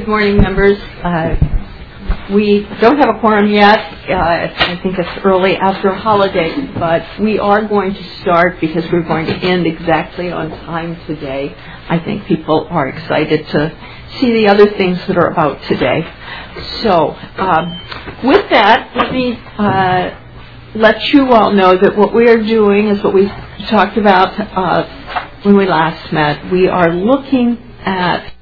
Good morning, members. We don't have a quorum yet. I think it's early after a holiday, but we are going to start because we're going to end exactly on time today. I think people are excited to see the other things that are about today. So, with that, let me let you all know that what we are doing is what we talked about when we last met. We are looking at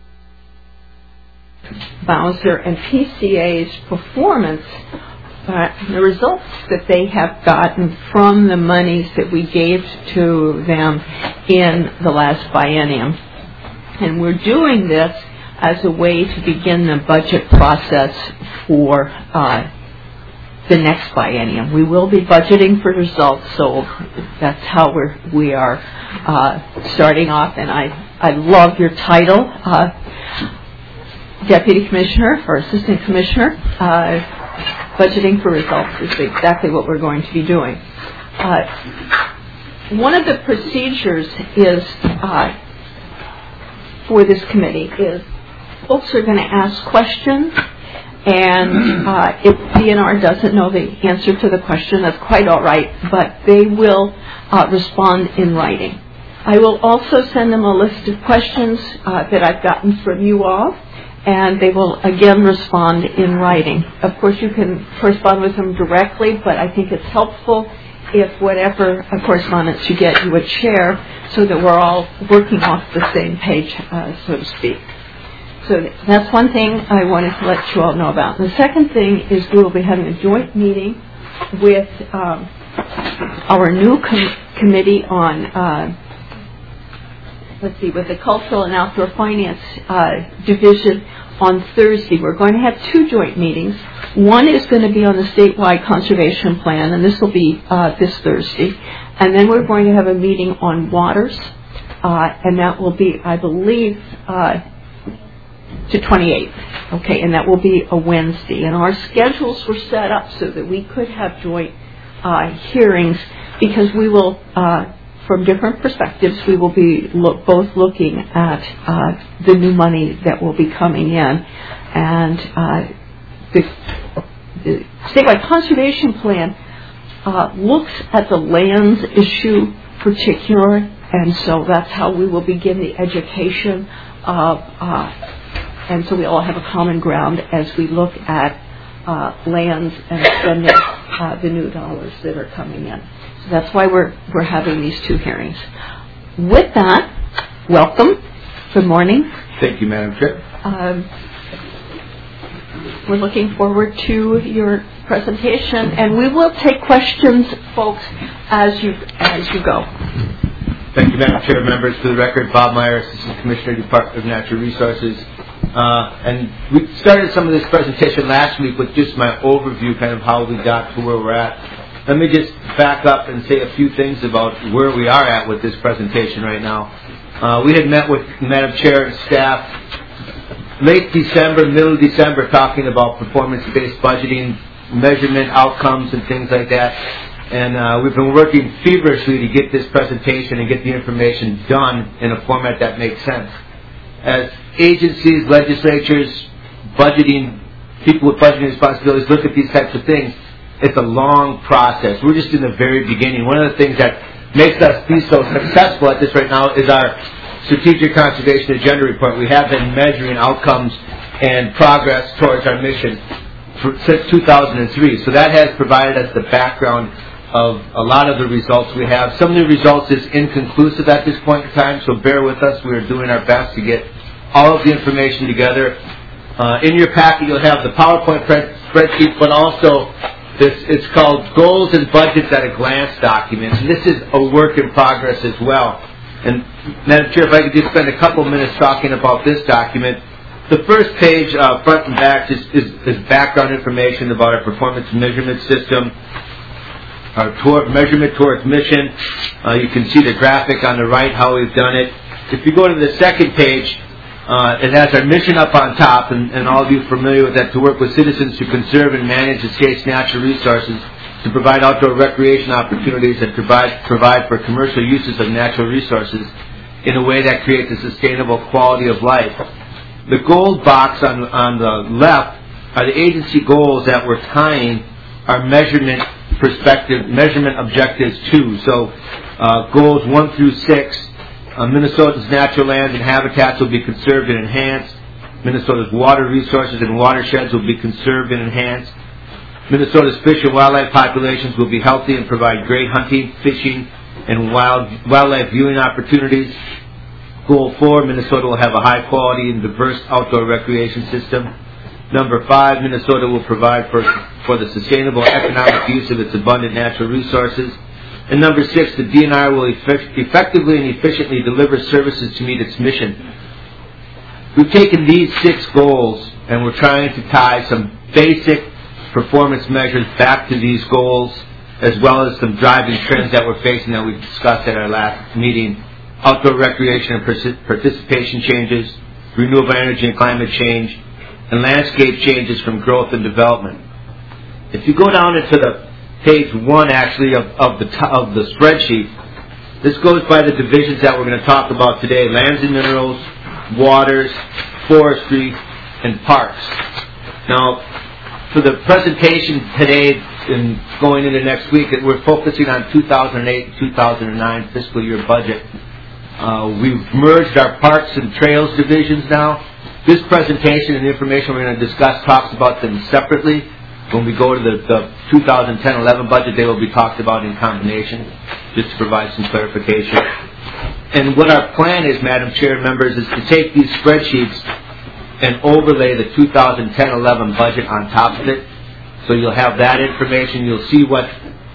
Bowser and PCA's performance, the results that they have gotten from the monies that we gave to them in the last biennium. And we're doing this as a way to begin the budget process for the next biennium. We will be budgeting for results, so that's how we are starting off. And I love your title. Deputy Commissioner or Assistant Commissioner, budgeting for results is exactly what we're going to be doing. One of the procedures is for this committee is folks are going to ask questions, and if DNR doesn't know the answer to the question, that's quite all right, but they will respond in writing. I will also send them a list of questions that I've gotten from you all, and they will again respond in writing. Of course, you can correspond with them directly, but I think it's helpful if whatever correspondence you get, you would share so that we're all working off the same page, so to speak. So that's one thing I wanted to let you all know about. The second thing is we will be having a joint meeting with our new committee on with the Cultural and Outdoor Finance Division on Thursday. We're going to have two joint meetings. One is going to be on the statewide conservation plan, and this will be this Thursday. And then we're going to have a meeting on waters, and that will be, I believe, to 28th. Okay, and that will be a Wednesday. And our schedules were set up so that we could have joint hearings because we will from different perspectives, we will be both looking at the new money that will be coming in. And the statewide conservation plan looks at the lands issue particular, and so that's how we will begin the education of, and so we all have a common ground as we look at lands and spending the new dollars that are coming in. So that's why we're having these two hearings. With that, welcome. Good morning. Thank you, Madam Chair. We're looking forward to your presentation, and we will take questions, folks, as you go. Thank you, Madam Chair. Members, for the record, Bob Meyer, Assistant Commissioner, Department of Natural Resources. And we started some of this presentation last week with just my overview, kind of how we got to where we're at. Let me just back up and say a few things about where we are at with this presentation right now. We had met with Madam Chair and staff late December, middle of December, talking about performance-based budgeting, measurement outcomes, and things like that. And we've been working feverishly to get this presentation and get the information done in a format that makes sense. As agencies, legislatures, budgeting, people with budgeting responsibilities look at these types of things, it's a long process. We're just in the very beginning. One of the things that makes us be so successful at this right now is our Strategic Conservation Agenda Report. We have been measuring outcomes and progress towards our mission since 2003. So that has provided us the background of a lot of the results we have. Some of the results is inconclusive at this point in time, so bear with us. We are doing our best to get all of the information together. In your packet, you'll have the PowerPoint spreadsheet, but also it's called Goals and Budgets at a Glance document. And this is a work in progress as well. And Madam Chair, if I could just spend a couple minutes talking about this document. The first page, front and back, is background information about our performance measurement system, our measurement towards mission. You can see the graphic on the right, how we've done it. If you go to the second page, it has our mission up on top, and all of you are familiar with that, to work with citizens to conserve and manage the state's natural resources, to provide outdoor recreation opportunities, and provide for commercial uses of natural resources in a way that creates a sustainable quality of life. The gold box on the left are the agency goals that we're tying our measurement objectives to. So goals 1 through 6, Minnesota's natural lands and habitats will be conserved and enhanced. Minnesota's water resources and watersheds will be conserved and enhanced. Minnesota's fish and wildlife populations will be healthy and provide great hunting, fishing, and wildlife viewing opportunities. Goal 4, Minnesota will have a high quality and diverse outdoor recreation system. Number 5, Minnesota will provide for the sustainable economic use of its abundant natural resources. And number 6, the DNR will effectively and efficiently deliver services to meet its mission. We've taken these 6 goals and we're trying to tie some basic performance measures back to these goals, as well as some driving trends that we're facing that we discussed at our last meeting. Outdoor recreation and participation changes, renewable energy and climate change, and landscape changes from growth and development. If you go down into the page 1 actually of the spreadsheet, this goes by the divisions that we're going to talk about today: lands and minerals, waters, forestry, and parks. Now, for the presentation today and going into next week, we're focusing on 2008 and 2009 fiscal year budget. We've merged our parks and trails divisions now. This presentation and the information we're going to discuss talks about them separately. When we go to the 2010-11 budget, they will be talked about in combination, just to provide some clarification. And what our plan is, Madam Chair and members, is to take these spreadsheets and overlay the 2010-11 budget on top of it. So you'll have that information. You'll see what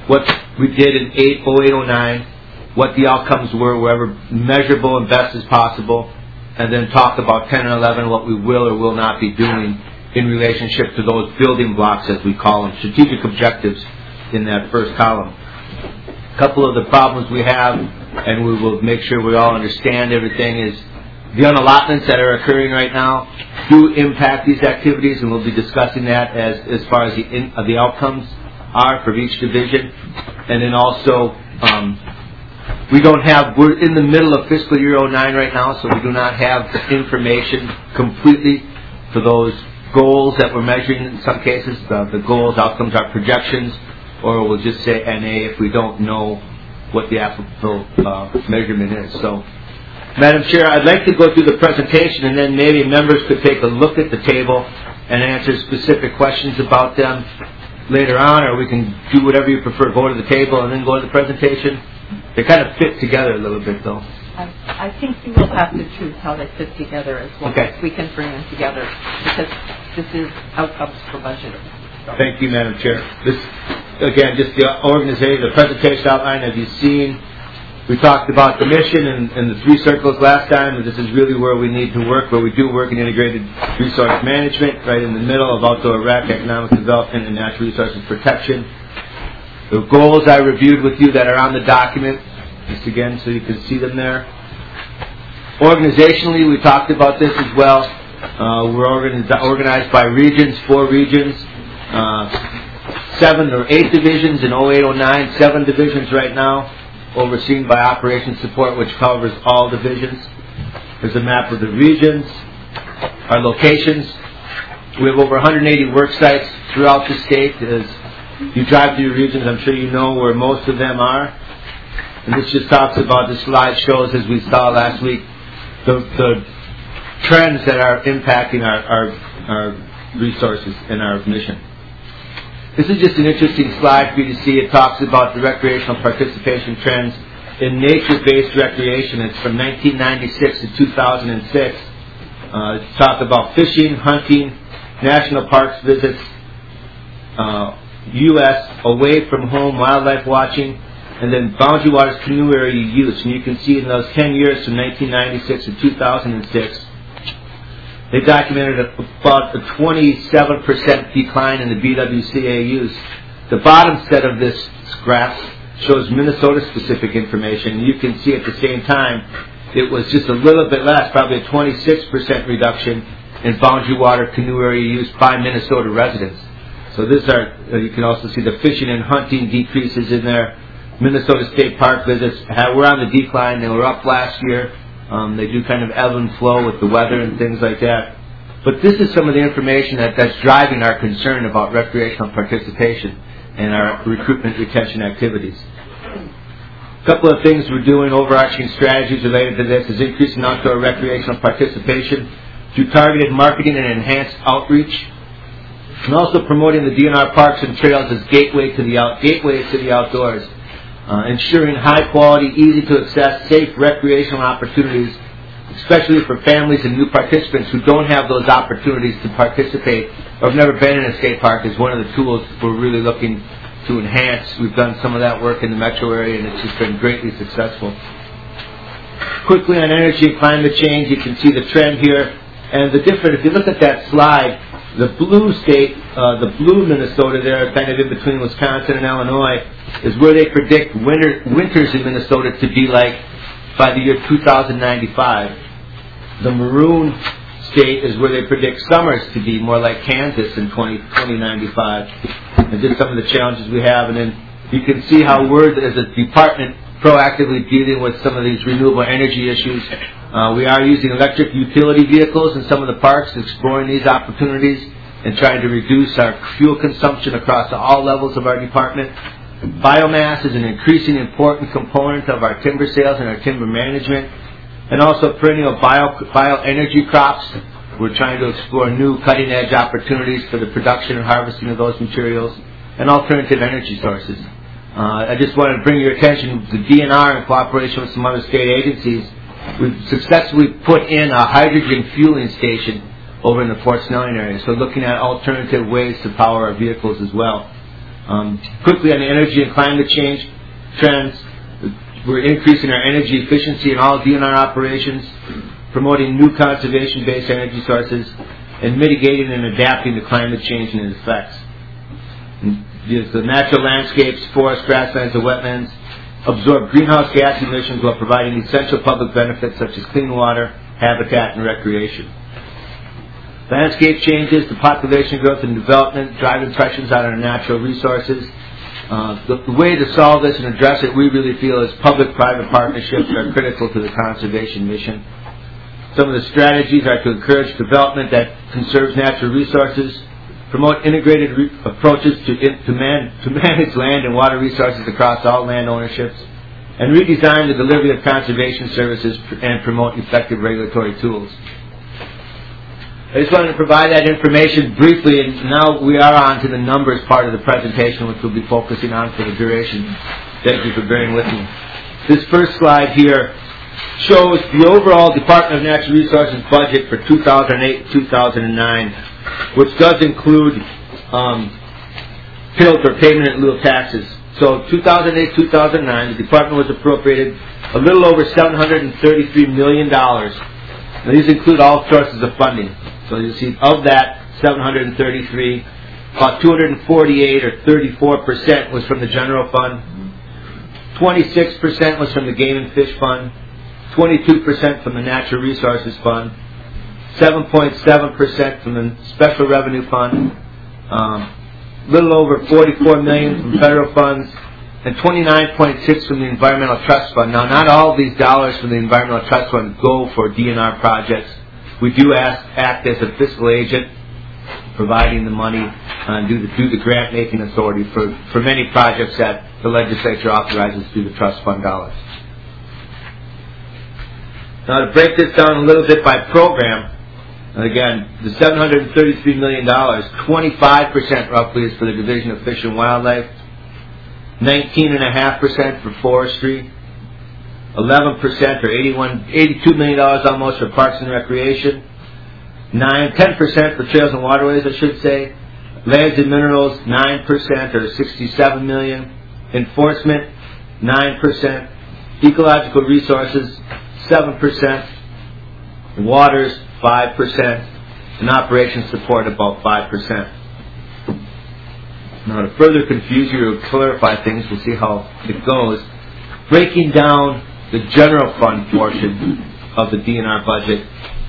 we did in 0809, what the outcomes were, wherever measurable and best as possible, and then talk about 10 and 11, what we will or will not be doing in relationship to those building blocks, as we call them, strategic objectives in that first column. A couple of the problems we have, and we will make sure we all understand everything, is the unallotments that are occurring right now do impact these activities, and we'll be discussing that as far as the outcomes are for each division. And then also, we're in the middle of fiscal year 09 right now, so we do not have the information completely for those goals that we're measuring. In some cases, the goals, outcomes are projections, or we'll just say NA if we don't know what the applicable measurement is. So, Madam Chair, I'd like to go through the presentation, and then maybe members could take a look at the table and answer specific questions about them later on, or we can do whatever you prefer, go to the table and then go to the presentation. They kind of fit together a little bit, though. I think you will have to choose how they fit together as well. Okay. We can bring them together because this is outcomes for budget. So. Thank you, Madam Chair. This, again, just the organization, the presentation outline, as you've seen, we talked about the mission and the 3 circles last time, and this is really where we need to work, where we do work in integrated resource management, right in the middle of outdoor rec, economic development, and natural resources protection. The goals I reviewed with you that are on the document, just again so you can see them there. Organizationally, we talked about this as well. We're organized by regions, 4 regions, 7 or 8 divisions in 0809, 7 divisions right now, overseen by operations support, which covers all divisions. There's a map of the regions, our locations. We have over 180 work sites throughout the state. As you drive through your regions, I'm sure you know where most of them are. And this just talks about, the slide shows, as we saw last week, the trends that are impacting our resources and our mission. This is just an interesting slide for you to see. It talks about the recreational participation trends in nature-based recreation. It's from 1996 to 2006. It talks about fishing, hunting, national parks visits, U.S. away from home wildlife watching, and then Boundary Waters canoe area use. And you can see in those 10 years from 1996 to 2006, they documented about a 27% decline in the BWCA use. The bottom set of this graph shows Minnesota-specific information. You can see at the same time it was just a little bit less, probably a 26% reduction in boundary water canoe area use by Minnesota residents. So this you can also see the fishing and hunting decreases in there. Minnesota State Park visits were on the decline. They were up last year. They do kind of ebb and flow with the weather and things like that. But this is some of the information that's driving our concern about recreational participation and our recruitment retention activities. A couple of things we're doing, overarching strategies related to this, is increasing outdoor recreational participation through targeted marketing and enhanced outreach, and also promoting the DNR parks and trails as gateways to the outdoors, ensuring high quality, easy to access, safe recreational opportunities, especially for families and new participants who don't have those opportunities to participate or have never been in a skate park, is one of the tools we're really looking to enhance. We've done some of that work in the metro area, and it's just been greatly successful. Quickly on energy and climate change, you can see the trend here. And the different, if you look at that slide, the blue state, the blue Minnesota there, kind of in between Wisconsin and Illinois, is where they predict winters in Minnesota to be like by the year 2095. The maroon state is where they predict summers to be more like Kansas in 2095. And just some of the challenges we have. And then you can see how we're, as a department, proactively dealing with some of these renewable energy issues. We are using electric utility vehicles in some of the parks, exploring these opportunities and trying to reduce our fuel consumption across all levels of our department. Biomass is an increasingly important component of our timber sales and our timber management, and also perennial bioenergy crops. We're trying to explore new cutting-edge opportunities for the production and harvesting of those materials, and alternative energy sources. I just wanted to bring your attention to DNR in cooperation with some other state agencies. We've successfully put in a hydrogen fueling station over in the Fort Snelling area, so looking at alternative ways to power our vehicles as well. Quickly on the energy and climate change trends, we're increasing our energy efficiency in all DNR operations, promoting new conservation-based energy sources, and mitigating and adapting to climate change and its effects. The natural landscapes, forests, grasslands, and wetlands absorb greenhouse gas emissions while providing essential public benefits such as clean water, habitat, and recreation. Landscape changes, the population growth and development, driving pressures on our natural resources. The way to solve this and address it, we really feel, is public-private partnerships are critical to the conservation mission. Some of the strategies are to encourage development that conserves natural resources, promote integrated approaches to manage land and water resources across all land ownerships, and redesign the delivery of conservation services and promote effective regulatory tools. I just wanted to provide that information briefly, and now we are on to the numbers part of the presentation, which we'll be focusing on for the duration. Thank you for bearing with me. This first slide here shows the overall Department of Natural Resources budget for 2008-2009, which does include PILT, or payment in lieu of taxes. So 2008-2009, the department was appropriated a little over $733 million. Now, these include all sources of funding. So you'll see of that 733, about 248 or 34% was from the general fund, 26% was from the game and fish fund, 22% from the natural resources fund, 7.7% from the special revenue fund, little over $44 million from federal funds, and 29.6 from the environmental trust fund. Now, not all of these dollars from the environmental trust fund go for DNR projects. We do act as a fiscal agent, providing the money and do the grant-making authority for many projects that the legislature authorizes through the trust fund dollars. Now, to break this down a little bit by program, again, the $733 million, 25% roughly is for the Division of Fish and Wildlife, 19.5% for forestry, 11% or $82 million almost for Parks and Recreation, 10% for Trails and Waterways, I should say, Lands and Minerals, 9% or $67 million, Enforcement, 9%, Ecological Resources, 7%, Waters, 5%, and Operations Support, about 5%. Now, to further confuse you or clarify things, we'll see how it goes. Breaking down the general fund portion of the DNR budget,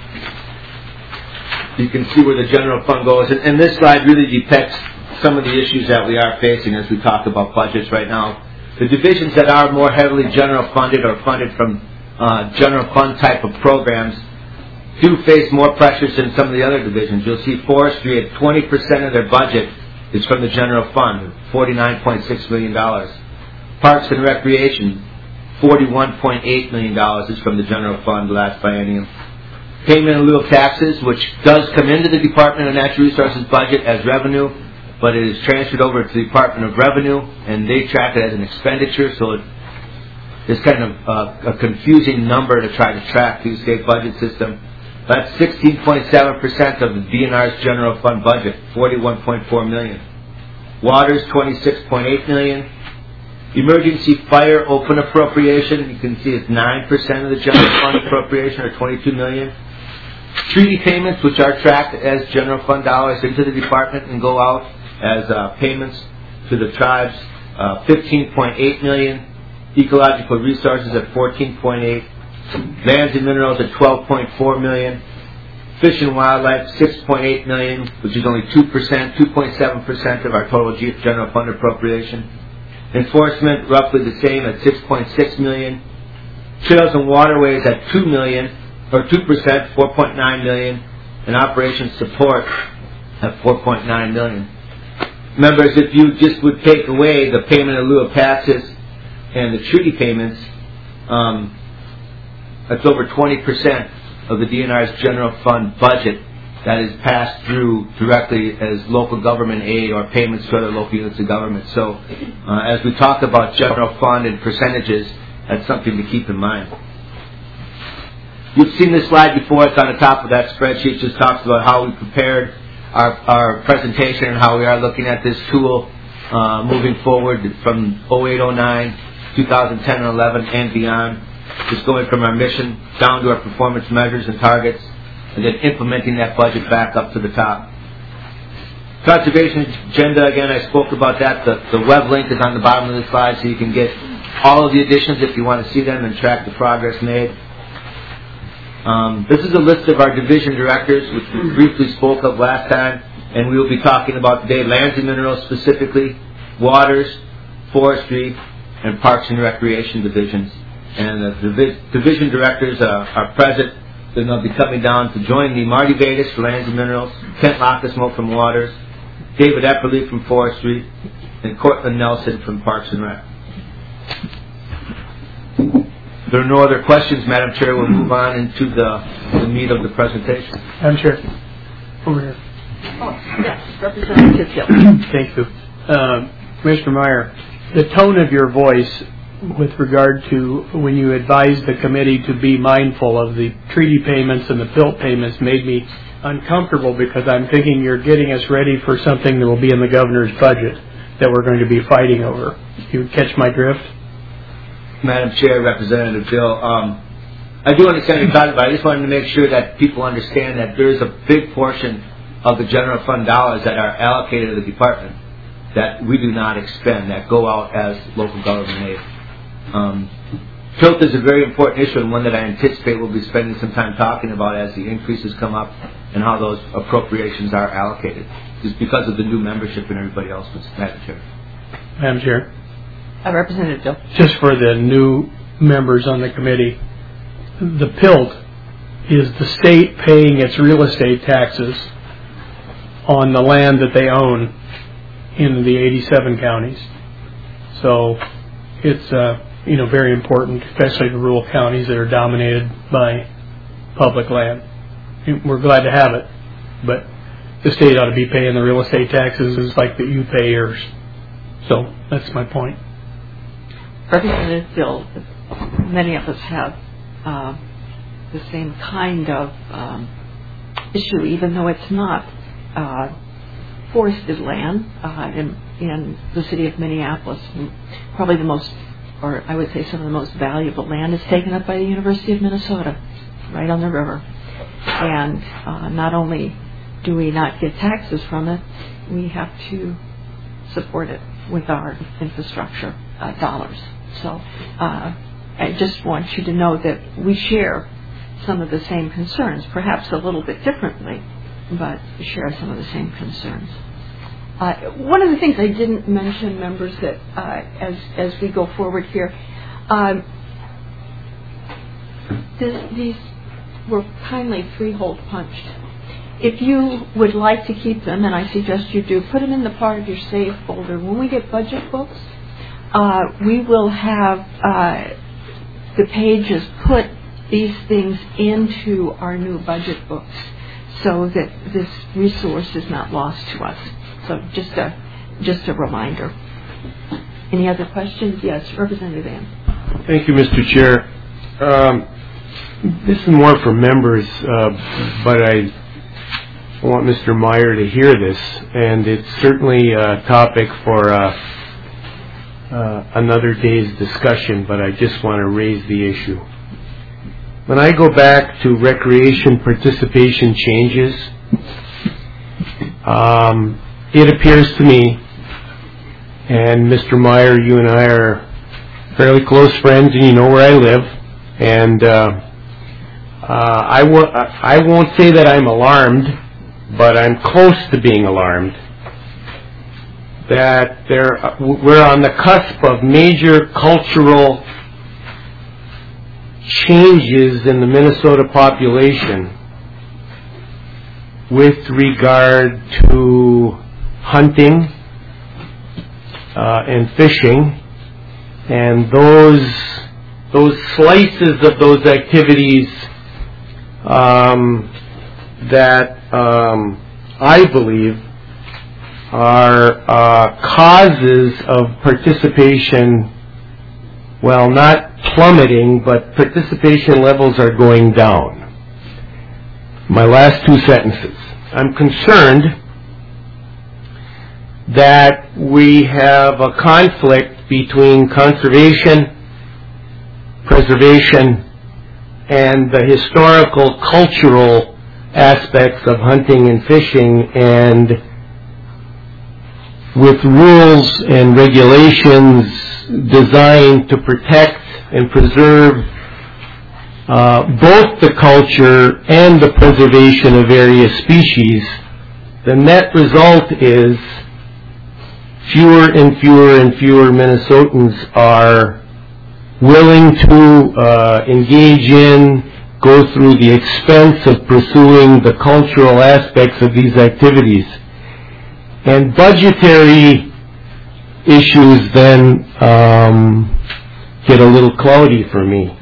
you can see where the general fund goes. And this slide really depicts some of the issues that we are facing as we talk about budgets right now. The divisions that are more heavily general funded or funded from general fund type of programs do face more pressures than some of the other divisions. You'll see forestry at 20% of their budget is from the general fund, $49.6 million. Parks and Recreation, $41.8 million is from the general fund last biennium. Payment in lieu of taxes, which does come into the Department of Natural Resources budget as revenue, but it is transferred over to the Department of Revenue, and they track it as an expenditure, so it's kind of a confusing number to try to track through the state budget system. That's 16.7% of the DNR's general fund budget, $41.4 million. Water's $26.8 million. Emergency fire open appropriation, you can see it's 9% of the general fund appropriation, or $22 million. Treaty payments, which are tracked as general fund dollars into the department and go out as payments to the tribes, $15.8 million. Ecological resources at $14.8. Lands and minerals at $12.4 million. Fish and wildlife, $6.8 million, which is only 2.7% of our total general fund appropriation. Enforcement, roughly the same at $6.6 million. Trails and waterways at $2 million, or 2%, $4.9 million. And operations support at $4.9 million. Members, if you just would take away the payment in lieu of taxes and the treaty payments, that's over 20% of the DNR's general fund budget that is passed through directly as local government aid or payments to other local units of government. So as we talk about general fund and percentages, that's something to keep in mind. You've seen this slide before. It's on the top of that spreadsheet. It just talks about how we prepared our presentation and how we are looking at this tool moving forward from 08-09, 2010 and 11 and beyond. Just going from our mission down to our performance measures and targets, and then implementing that budget back up to the top. Conservation agenda, again, I spoke about that. The web link is on the bottom of the slide, so you can get all of the additions if you want to see them and track the progress made. This is a list of our division directors, which we briefly spoke of last time, and we will be talking about today lands and minerals specifically, waters, forestry, and parks and recreation divisions. And the division directors are present. Then they'll be coming down to join me. Marty Vegas for lands and minerals, Kent Lockesmo from waters, David Epperly from forestry, and Cortland Nelson from parks and rec. If there are no other questions, Madam Chair, we'll move on into the meat of the presentation. Madam Chair, over here. Oh, yes, Representative Hill. Thank you. Mr. Meyer, the tone of your voice with regard to when you advised the committee to be mindful of the treaty payments and the PILT payments made me uncomfortable, because I'm thinking you're getting us ready for something that will be in the governor's budget that we're going to be fighting over. You catch my drift? Madam Chair, Representative Bill, I do understand what you're talking about. I just wanted to make sure that people understand that there is a big portion of the general fund dollars that are allocated to the department that we do not expend, that go out as local government aid. PILT is a very important issue, and one that I anticipate we'll be spending some time talking about as the increases come up and how those appropriations are allocated, just because of the new membership and everybody else. Madam Chair. Madam Chair. Representative Bill. Just for the new members on the committee, the PILT is the state paying its real estate taxes on the land that they own in the 87 counties. So it's very important, especially the rural counties that are dominated by public land. We're glad to have it, but the state ought to be paying the real estate taxes just like that you pay yours. So that's my point. Representative Bill, many of us have the same kind of issue, even though it's not forested land in the city of Minneapolis. Probably the most, or I would say some of the most valuable land is taken up by the University of Minnesota, right on the river. And not only do we not get taxes from it, we have to support it with our infrastructure dollars. So I just want you to know that we share some of the same concerns, perhaps a little bit differently, but we share some of the same concerns. One of the things I didn't mention, members, that as we go forward here, these were kindly three-hole punched. If you would like to keep them, and I suggest you do, put them in the part of your save folder. When we get budget books, we will have the pages put these things into our new budget books so that this resource is not lost to us. So just a reminder. Any other questions? Yes, Representative Ann. Thank you, Mr. Chair. This is more for members, but I want Mr. Meyer to hear this, and it's certainly a topic for another day's discussion, but I just want to raise the issue. When I go back to recreation participation changes, it appears to me, and Mr. Meyer, you and I are fairly close friends, and you know where I live, and I won't say that I'm alarmed, but I'm close to being alarmed that we're on the cusp of major cultural changes in the Minnesota population with regard to hunting and fishing, and those slices of those activities that I believe are causes of participation, well, not plummeting, but participation levels are going down. My last two sentences. I'm concerned that we have a conflict between conservation, preservation, and the historical, cultural aspects of hunting and fishing, and with rules and regulations designed to protect and preserve both the culture and the preservation of various species, the net result is fewer and fewer and fewer Minnesotans are willing to engage in, go through the expense of pursuing the cultural aspects of these activities. And budgetary issues then get a little cloudy for me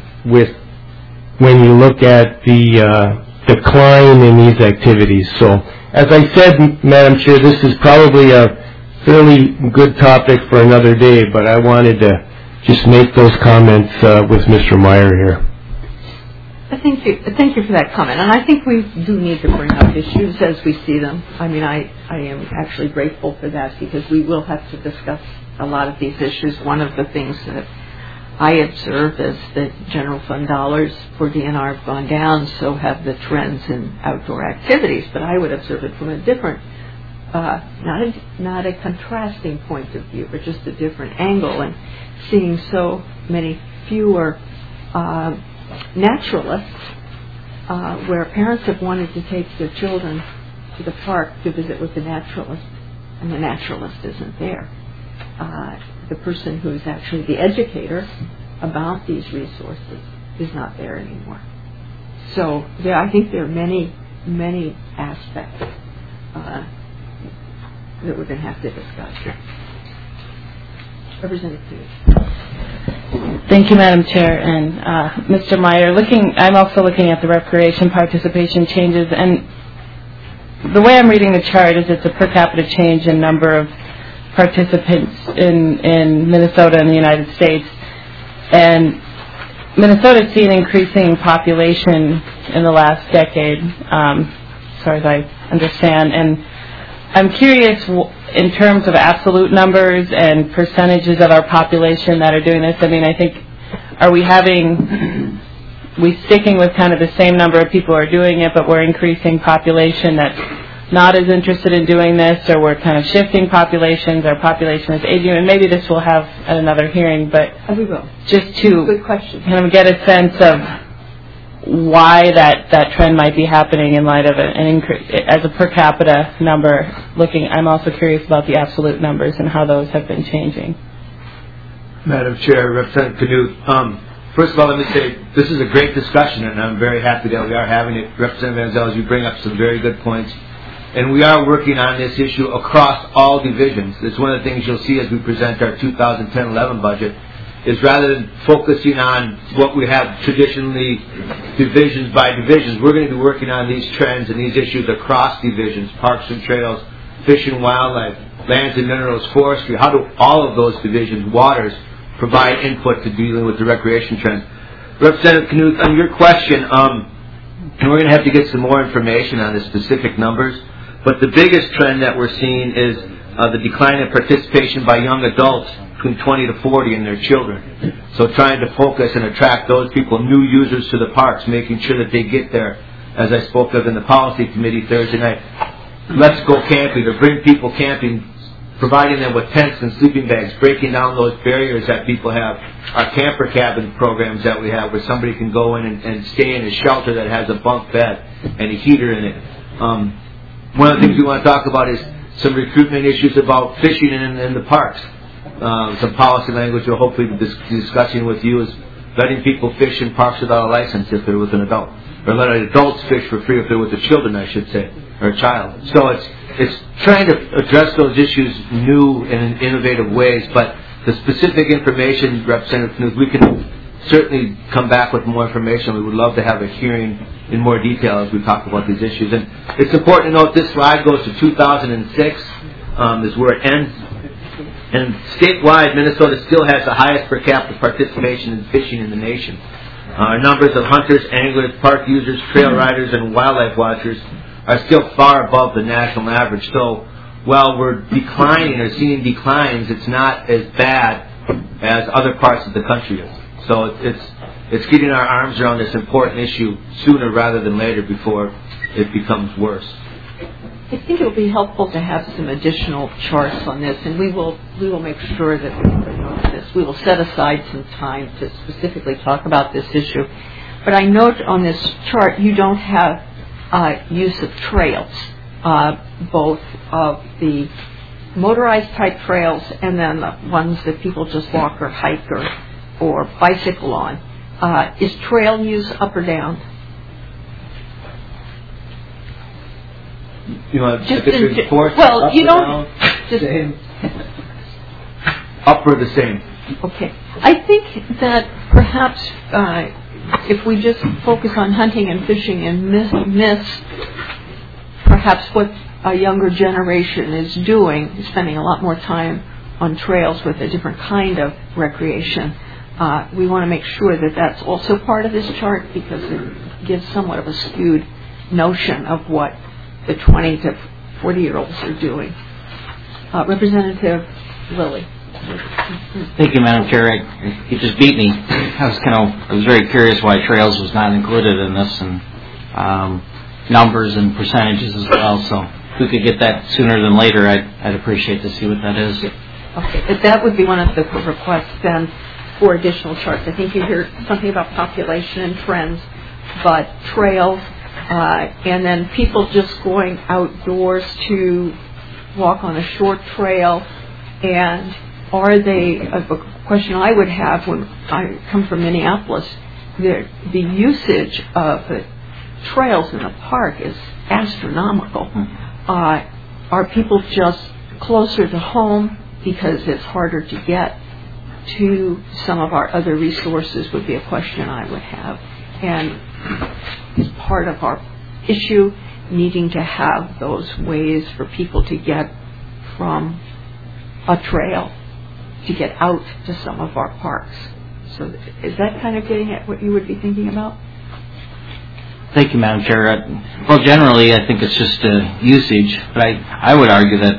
when you look at the decline in these activities. So, as I said, Madam Chair, this is probably a fairly good topic for another day, but I wanted to just make those comments with Mr. Meyer here. Thank you for that comment. And I think we do need to bring up issues as we see them. I mean, I am actually grateful for that, because we will have to discuss a lot of these issues. One of the things that I observe is that general fund dollars for DNR have gone down, so have the trends in outdoor activities. But I would observe it from a different, not a contrasting point of view, but just a different angle, and seeing so many fewer naturalists, where parents have wanted to take their children to the park to visit with the naturalist, and the naturalist isn't there. The person who's actually the educator about these resources is not there anymore. So I think there are many, many aspects that we're going to have to discuss here. Representative. Thank you, Madam Chair, and Mr. Meyer. I'm also looking at the recreation participation changes, and the way I'm reading the chart is it's a per capita change in number of participants in Minnesota and the United States. And Minnesota's seen increasing population in the last decade, as far as I understand. And I'm curious, in terms of absolute numbers and percentages of our population that are doing this, I mean, I think, are we sticking with kind of the same number of people who are doing it, but we're increasing population that's not as interested in doing this, or we're kind of shifting populations, our population is aging, and maybe this will have at another hearing, but we will. Just to good question. Kind of get a sense of why that trend might be happening in light of an increase as a per capita number. I'm also curious about the absolute numbers and how those have been changing. Madam Chair, Representative Canute, first of all, let me say this is a great discussion, and I'm very happy that we are having it. Representative Van Zels, you bring up some very good points. And we are working on this issue across all divisions. It's one of the things you'll see as we present our 2010-11 budget, is rather than focusing on what we have traditionally divisions by divisions, we're going to be working on these trends and these issues across divisions, parks and trails, fish and wildlife, lands and minerals, forestry. How do all of those divisions, waters, provide input to dealing with the recreation trends? Representative Knuth, on your question, we're going to have to get some more information on the specific numbers, but the biggest trend that we're seeing is the decline in participation by young adults between 20 to 40 and their children. So trying to focus and attract those people, new users to the parks, making sure that they get there, as I spoke of in the policy committee Thursday night. Let's go camping, or bring people camping, providing them with tents and sleeping bags, breaking down those barriers that people have. Our camper cabin programs that we have, where somebody can go in and stay in a shelter that has a bunk bed and a heater in it. One of the things we want to talk about is some recruitment issues about fishing in the parks. Some policy language we'll hopefully be discussing with you is letting people fish in parks without a license if they're with an adult, or letting adults fish for free if they're with their children, I should say, or a child. So it's trying to address those issues new and in innovative ways, but the specific information, Representative Knuth, we can certainly come back with more information. We would love to have a hearing in more detail as we talk about these issues. And it's important to note this slide goes to 2006, is where it ends. And statewide, Minnesota still has the highest per capita participation in fishing in the nation. Our numbers of hunters, anglers, park users, trail riders, and wildlife watchers are still far above the national average. So while we're declining or seeing declines, it's not as bad as other parts of the country is. So it's getting our arms around this important issue sooner rather than later before it becomes worse. I think it will be helpful to have some additional charts on this, and we will make sure that everybody knows this. We will set aside some time to specifically talk about this issue. But I note on this chart you don't have use of trails, both of the motorized type trails and then the ones that people just walk or hike or bicycle on. Is trail use up or down? You want just to report? Well, up you don't down, just same. Up or the same. Okay. I think that perhaps if we just focus on hunting and fishing and miss perhaps what a younger generation is doing, spending a lot more time on trails with a different kind of recreation, we want to make sure that that's also part of this chart, because it gives somewhat of a skewed notion of what the 20 to 40-year-olds are doing. Representative Lilly. Thank you, Madam Chair. You just beat me. I was very curious why trails was not included in this, and numbers and percentages as well. So if we could get that sooner than later, I'd appreciate to see what that is. Okay, that would be one of the requests then for additional charts. I think you heard something about population and trends, but trails, and then people just going outdoors to walk on a short trail, and are they, a question I would have when I come from Minneapolis, the usage of the trails in the park is astronomical. Are people just closer to home because it's harder to get to some of our other resources would be a question I would have. And is part of our issue needing to have those ways for people to get from a trail to get out to some of our parks. So is that kind of getting at what you would be thinking about? Thank you, Madam Chair. Well, generally, I think it's just usage, but I would argue that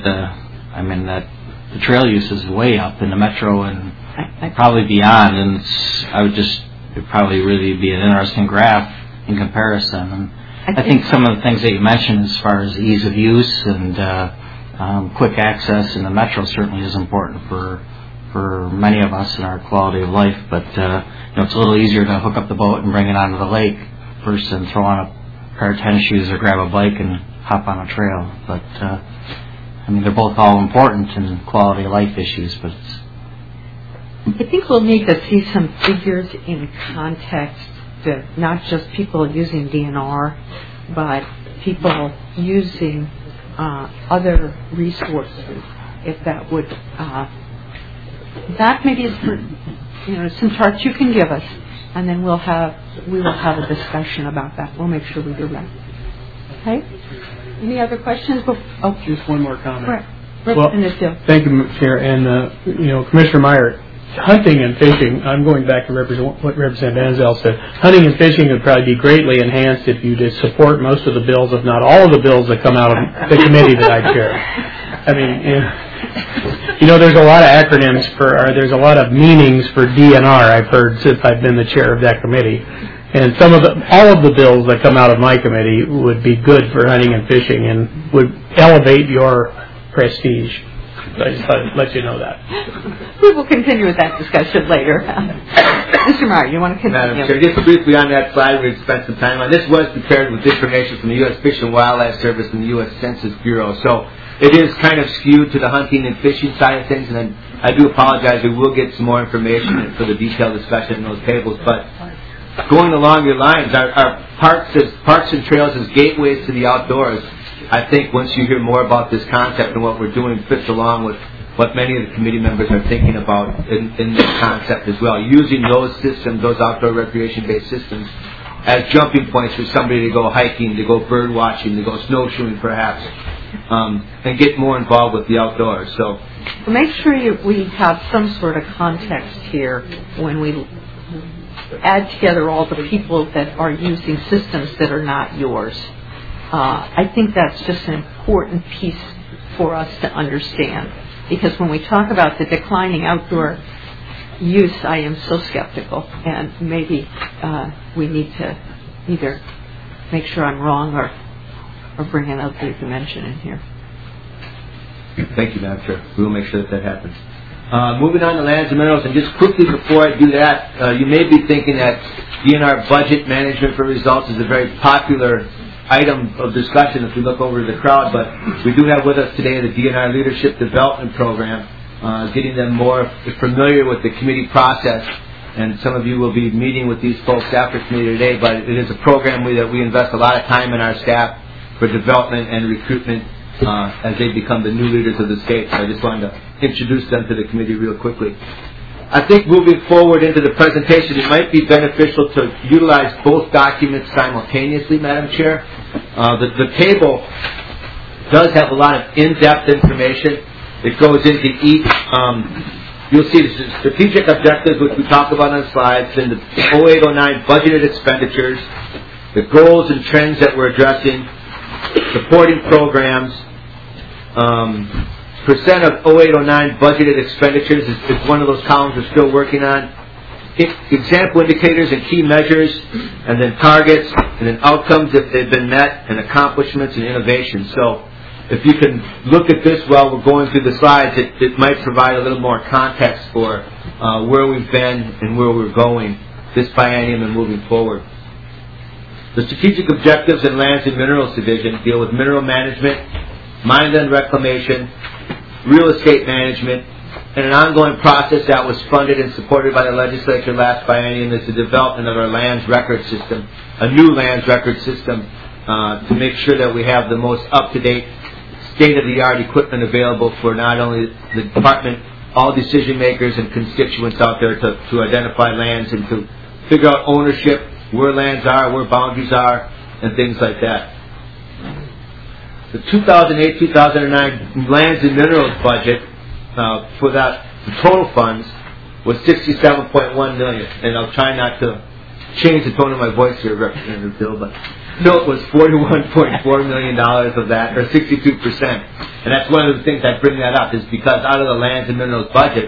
the trail use is way up in the metro and probably beyond, and it'd probably really be an interesting graph in comparison. And I think some of the things that you mentioned as far as ease of use and quick access in the metro certainly is important for many of us in our quality of life, but it's a little easier to hook up the boat and bring it onto the lake versus than throw on a pair of tennis shoes or grab a bike and hop on a trail. But they're both all important in quality of life issues, but I think we'll need to see some figures in context, that not just people using DNR, but people using other resources. If that would, that maybe is, some charts you can give us, and then we will have a discussion about that. We'll make sure we do that. Okay. Any other questions? Just one more comment. Right. Well, thank you, Chair. And, Commissioner Meyer, hunting and fishing, I'm going back to what Representative Ansel said. Hunting and fishing would probably be greatly enhanced if you did support most of the bills, if not all of the bills that come out of the committee that I chair. I mean, there's a lot of acronyms there's a lot of meanings for DNR I've heard since I've been the chair of that committee. And all of the bills that come out of my committee would be good for hunting and fishing and would elevate your prestige. I just thought I'd let you know that. We will continue with that discussion later. Mr. Meyer, you want to continue? Madam Chair, just briefly on that slide we spent some time on. This was prepared with information from the U.S. Fish and Wildlife Service and the U.S. Census Bureau. So it is kind of skewed to the hunting and fishing side of things. And then I do apologize. We will get some more information for the detailed discussion in those tables. But going along your lines, our parks and trails as gateways to the outdoors. I think once you hear more about this concept and what we're doing fits along with what many of the committee members are thinking about in this concept as well. Using those systems, those outdoor recreation-based systems, as jumping points for somebody to go hiking, to go bird watching, to go snowshoeing perhaps, and get more involved with the outdoors. So make sure we have some sort of context here when we add together all the people that are using systems that are not yours. I think that's just an important piece for us to understand, because when we talk about the declining outdoor use, I am so skeptical, and maybe we need to either make sure I'm wrong or bring another dimension in here. Thank you, Madam Chair. We will make sure that happens. Moving on to lands and minerals, and just quickly before I do that, you may be thinking that DNR budget management for results is a very popular item of discussion if we look over the crowd, but we do have with us today the DNR Leadership Development Program, getting them more familiar with the committee process, and some of you will be meeting with these folks after committee today, but it is a program that we invest a lot of time in our staff for development and recruitment as they become the new leaders of the state. So I just wanted to introduce them to the committee real quickly. I think moving forward into the presentation, it might be beneficial to utilize both documents simultaneously, Madam Chair. The table does have a lot of in-depth information. It goes into each. You'll see the strategic objectives, which we talked about on the slides, and the 08-09 budgeted expenditures, the goals and trends that we're addressing, supporting programs, percent of 08-09 budgeted expenditures is one of those columns we're still working on. Example indicators and key measures, and then targets, and then outcomes if they've been met, and accomplishments and innovation. So if you can look at this while we're going through the slides, it might provide a little more context for where we've been and where we're going this biennium and moving forward. The strategic objectives in Lands and Minerals Division deal with mineral management, mine and reclamation, real estate management, and an ongoing process that was funded and supported by the legislature last biennium is the development of our lands record system, a new lands record system to make sure that we have the most up-to-date, state-of-the-art equipment available for not only the department, all decision makers and constituents out there to identify lands and to figure out ownership, where lands are, where boundaries are, and things like that. The 2008-2009 Lands and Minerals budget for that, the total funds, was $67.1 million. And I'll try not to change the tone of my voice here, Representative Bill, but still it was $41.4 million of that, or 62%. And that's one of the things I bring that up, is because out of the Lands and Minerals budget,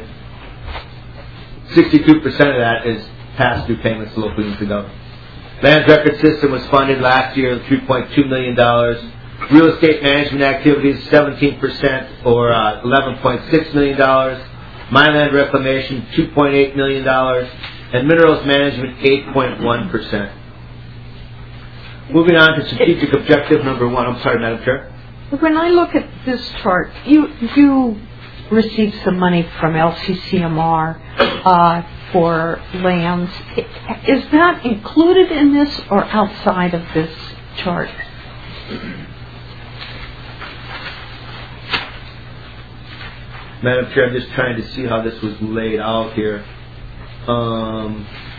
62% of that is pass-through payments to local units of government. Lands record system was funded last year, $3.2 million. Real estate management activities, 17%, or $11.6 million. Mine land reclamation, $2.8 million. And minerals management, 8.1%. Moving on to strategic objective number 1. I'm sorry, Madam Chair. When I look at this chart, you received some money from LCCMR for lands. Is that included in this or outside of this chart? Madam Chair, I'm just trying to see how this was laid out here. I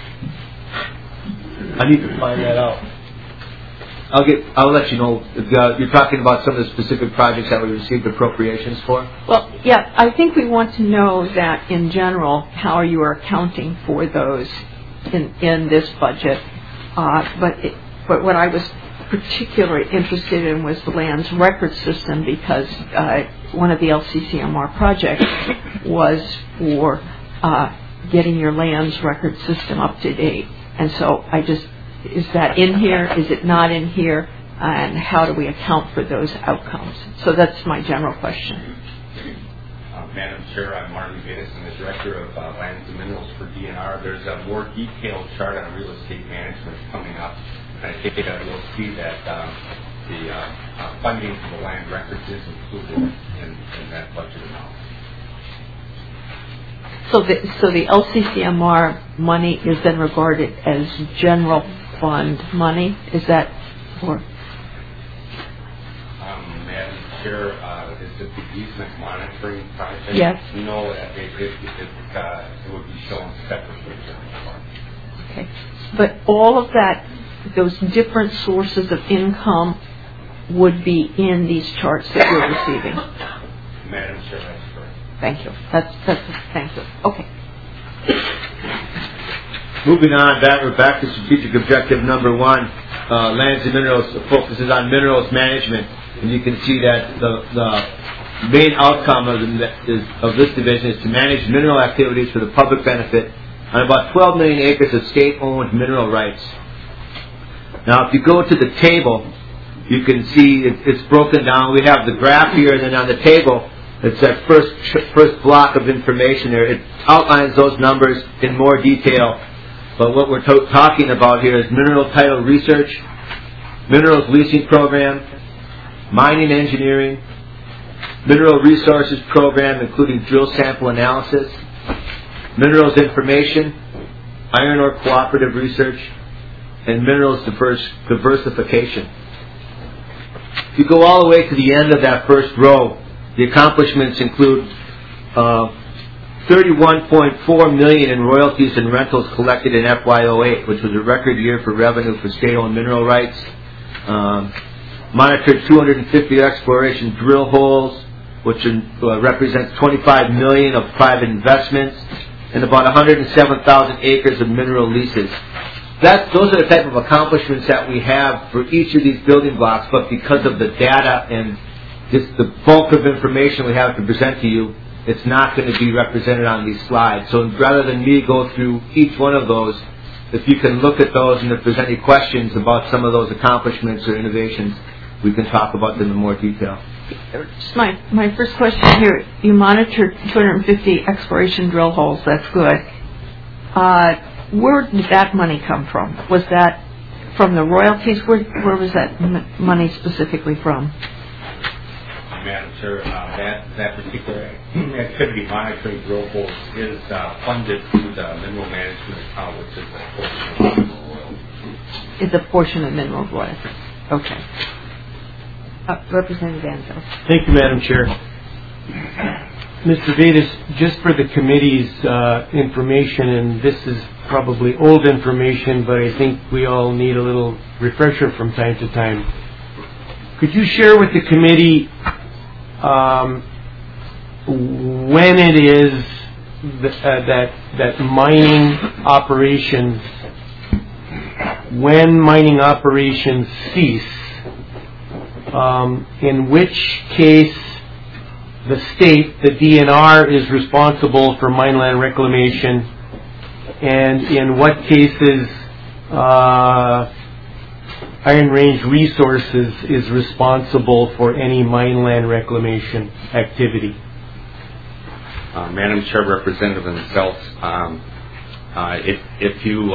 need to find that out. I'll let you know. If, you're talking about some of the specific projects that we received appropriations for? Well, yeah, I think we want to know that in general, how you are accounting for those in this budget. But what I was particularly interested in was the lands record system, because one of the LCCMR projects was for getting your lands record system up to date. And so is that in here? Is it not in here? And how do we account for those outcomes? So that's my general question. Madam Chair, I'm Martin Gaddis. I'm the Director of Lands and Minerals for DNR. There's a more detailed chart on real estate management coming up. And I think you'll see that the funding for the land records is included in that budget amount. So the LCCMR money is then regarded as general fund money? Is that or? Madam Chair, is it the easement monitoring project? Yes. No, it would be shown separately. Okay. But all of that, those different sources of income would be in these charts that you're receiving. Madam Chair, that's correct. Thank you. Thank you. Okay. Moving on, we're back to strategic objective number 1. Lands and Minerals focuses on minerals management. And you can see that the main outcome of this division is to manage mineral activities for the public benefit on about 12 million acres of state-owned mineral rights. Now, if you go to the table, you can see it's broken down. We have the graph here, and then on the table, it's that first block of information there. It outlines those numbers in more detail. But what we're talking about here is mineral title research, minerals leasing program, mining engineering, mineral resources program including drill sample analysis, minerals information, iron ore cooperative research, and minerals diversification. If you go all the way to the end of that first row, the accomplishments include $31.4 million in royalties and rentals collected in FY08, which was a record year for revenue for state-owned mineral rights. Monitored 250 exploration drill holes, which represents $25 million of private investments, and about 107,000 acres of mineral leases. Those are the type of accomplishments that we have for each of these building blocks, but because of the data and just the bulk of information we have to present to you, it's not going to be represented on these slides. So rather than me go through each one of those, if you can look at those and if there's any questions about some of those accomplishments or innovations, we can talk about them in more detail. Just my first question here, you monitored 250 exploration drill holes. That's good. Where did that money come from? Was that from the royalties? Where was that money specifically from? Madam Chair, that particular activity, monitoring drill holes, is funded through the mineral management account, which is a portion of mineral royalties. It's a portion of mineral royalties. Okay. Representative Anzo. Thank you, Madam Chair. Mr. Gaddis, just for the committee's information, and this is probably old information, but I think we all need a little refresher from time to time. Could you share with the committee when it is that mining operations, when mining operations cease, in which case the state, the DNR, is responsible for mineland reclamation, and in what cases Iron Range Resources is responsible for any mineland reclamation activity. Madam Chair, Representative himself, if you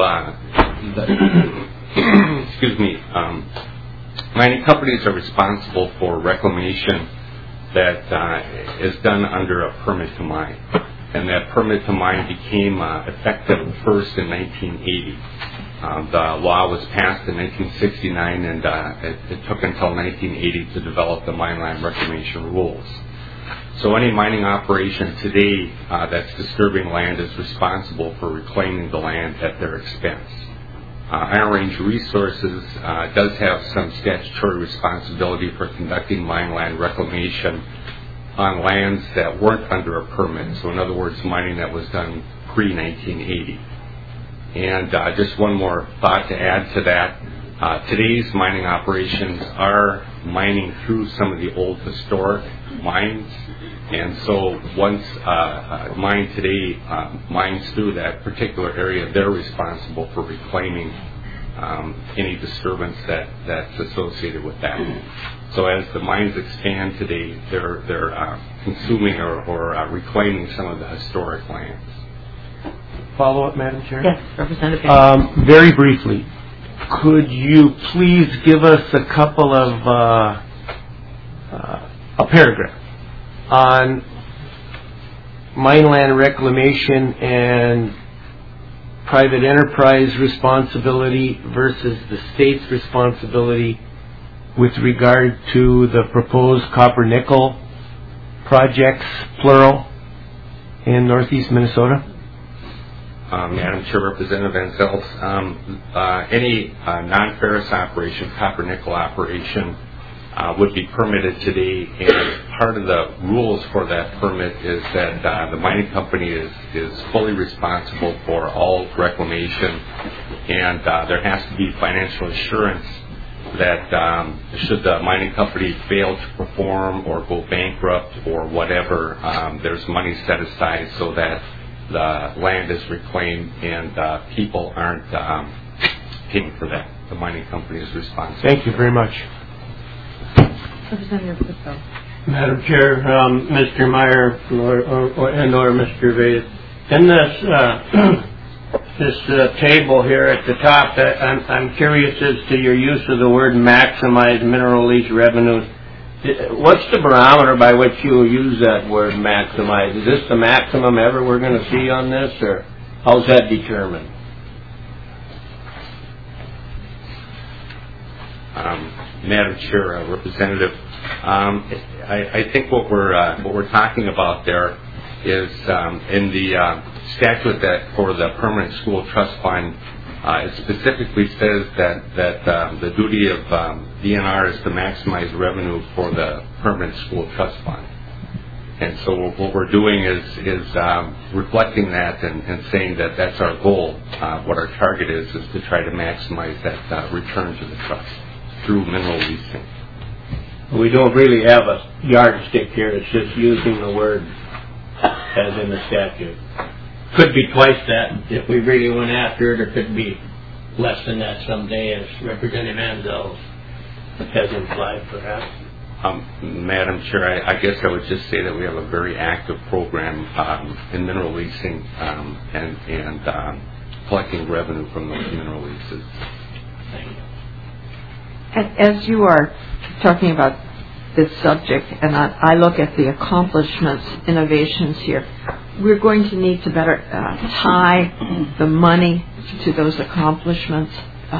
excuse me, mining companies are responsible for reclamation that is done under a permit to mine. And that permit to mine became effective first in 1980. The law was passed in 1969, and it took until 1980 to develop the mine land reclamation rules. So any mining operation today that's disturbing land is responsible for reclaiming the land at their expense. Iron Range Resources does have some statutory responsibility for conducting mine land reclamation on lands that weren't under a permit. So in other words, mining that was done pre-1980. And just one more thought to add to that. Today's mining operations are mining through some of the old historic mines. And so once a mine today mines through that particular area, they're responsible for reclaiming any disturbance that's associated with that. So as the mines expand today, they're consuming or reclaiming some of the historic lands. Follow up, Madam Chair? Yes, Representative. Very briefly, could you please give us a couple of a paragraph on mine land reclamation and private enterprise responsibility versus the state's responsibility with regard to the proposed copper-nickel projects, plural, in northeast Minnesota? Madam Chair, Representative Van Zelt, any non-ferrous operation, copper-nickel operation, would be permitted today, and part of the rules for that permit is that the mining company is fully responsible for all reclamation, and there has to be financial assurance that should the mining company fail to perform or go bankrupt or whatever, there's money set aside so that the land is reclaimed and people aren't paying for that. The mining company is responsible. Thank you very much. Representative Patel. Madam Chair, Mr. Meyer or Mr. Vade, in this table here at the top, I'm curious as to your use of the word maximize mineral lease revenues. What's the barometer by which you use that word maximize? Is this the maximum ever we're going to see on this, or how's that determined? Madam Chair, Representative, I think what we're talking about there is in the statute that for the Permanent School Trust Fund, it specifically says that the duty of DNR is to maximize revenue for the Permanent School Trust Fund. And so what we're doing is reflecting that and saying that that's our goal. What our target is to try to maximize that return to the trust through mineral leasing. We don't really have a yardstick here. It's just using the word as in the statute. Could be twice that if we really went after it, or could be less than that someday, as Representative Manzel has implied, perhaps. Madam Chair, I guess I would just say that we have a very active program in mineral leasing and collecting revenue from those mineral leases. Thank you. As you are talking about this subject, and I look at the accomplishments, innovations here, we're going to need to better tie the money to those accomplishments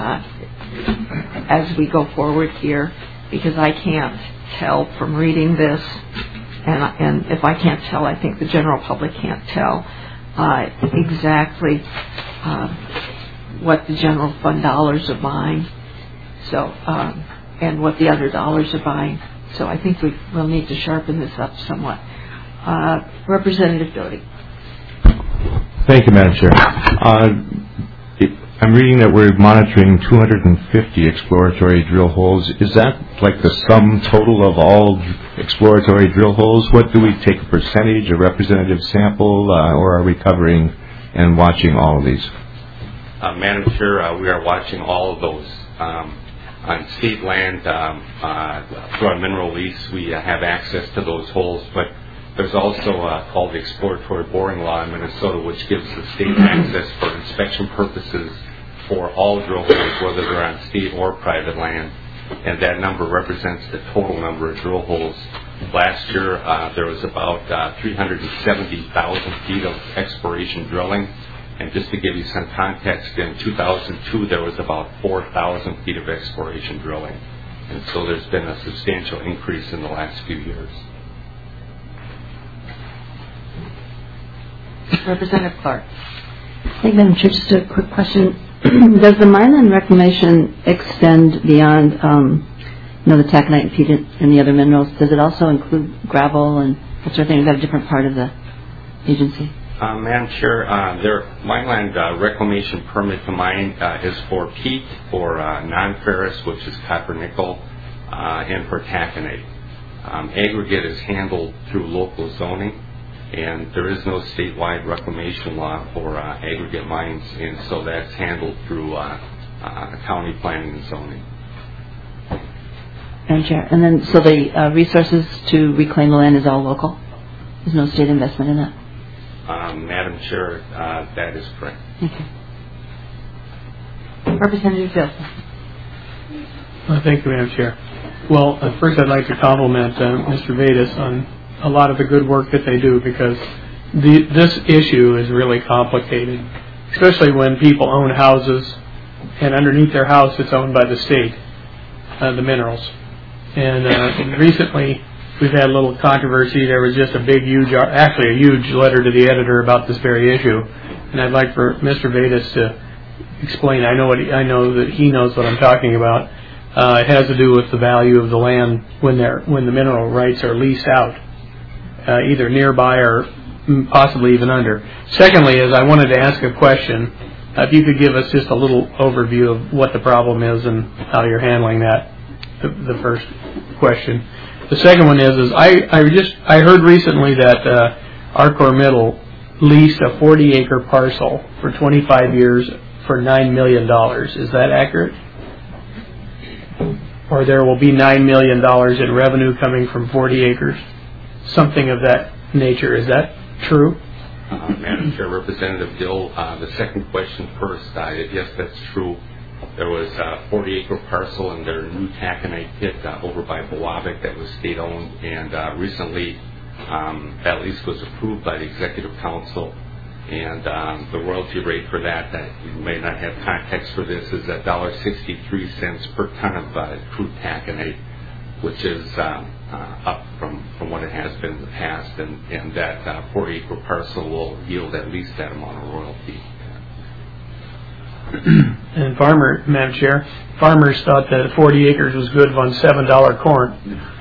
as we go forward here, because I can't tell from reading this, and if I can't tell, I think the general public can't tell exactly what the general fund dollars are buying. So, and what the other dollars are buying. So I think we will need to sharpen this up somewhat. Representative Doty. Thank you, Madam Chair. I'm reading that we're monitoring 250 exploratory drill holes. Is that like the sum total of all exploratory drill holes? What do we take, a percentage, a representative sample, or are we covering and watching all of these? Madam Chair, we are watching all of those. On state land, through our mineral lease, we have access to those holes, but there's also called the exploratory boring law in Minnesota, which gives the state access for inspection purposes for all drill holes, whether they're on state or private land, and that number represents the total number of drill holes Last year, there was about 370,000 feet of exploration drilling. And just to give you some context, in 2002, there was about 4,000 feet of exploration drilling. And so there's been a substantial increase in the last few years. Representative Clark. Thank you, Madam Chair. Just a quick question. Does the Mineland reclamation extend beyond, the taconite and peat and the other minerals? Does it also include gravel and that sort of thing? Is that a different part of the agency? Madam Chair, their Mineland reclamation permit to mine is for peat, for non-ferrous, which is copper nickel, and for taconite. Aggregate is handled through local zoning, and there is no statewide reclamation law for aggregate mines, and so that's handled through county planning and zoning. Madam Chair, and then so the resources to reclaim the land is all local? There's no state investment in that? Madam Chair, that is correct. Thank you. Representative Bill. Thank you, Madam Chair. Well, first I'd like to compliment Mr. Vedas on a lot of the good work that they do, because this issue is really complicated, especially when people own houses and underneath their house it's owned by the state, the minerals. And recently we've had a little controversy. There was just a huge letter to the editor about this very issue, and I'd like for Mr. Vedas to explain. I know that he knows what I'm talking about. It has to do with the value of the land when the mineral rights are leased out, either nearby or possibly even under. Secondly, is I wanted to ask a question. If you could give us just a little overview of what the problem is and how you're handling that. The first question. The second one is I heard recently that ArcelorMittal leased a 40-acre parcel for 25 years for $9 million. Is that accurate? Or there will be $9 million in revenue coming from 40 acres? Something of that nature. Is that true? Madam Chair, Representative Dill, the second question first. Yes, that's true. There was a 40-acre parcel in their new taconite pit over by Bowavic that was state-owned, and recently that lease was approved by the Executive Council, and the royalty rate for that you may not have context for this, is $1.63 per ton of crude taconite, which is up from what it has been in the past, and that 40-acre parcel will yield at least that amount of royalty. And Madam Chair, farmers thought that 40 acres was good on $7 corn.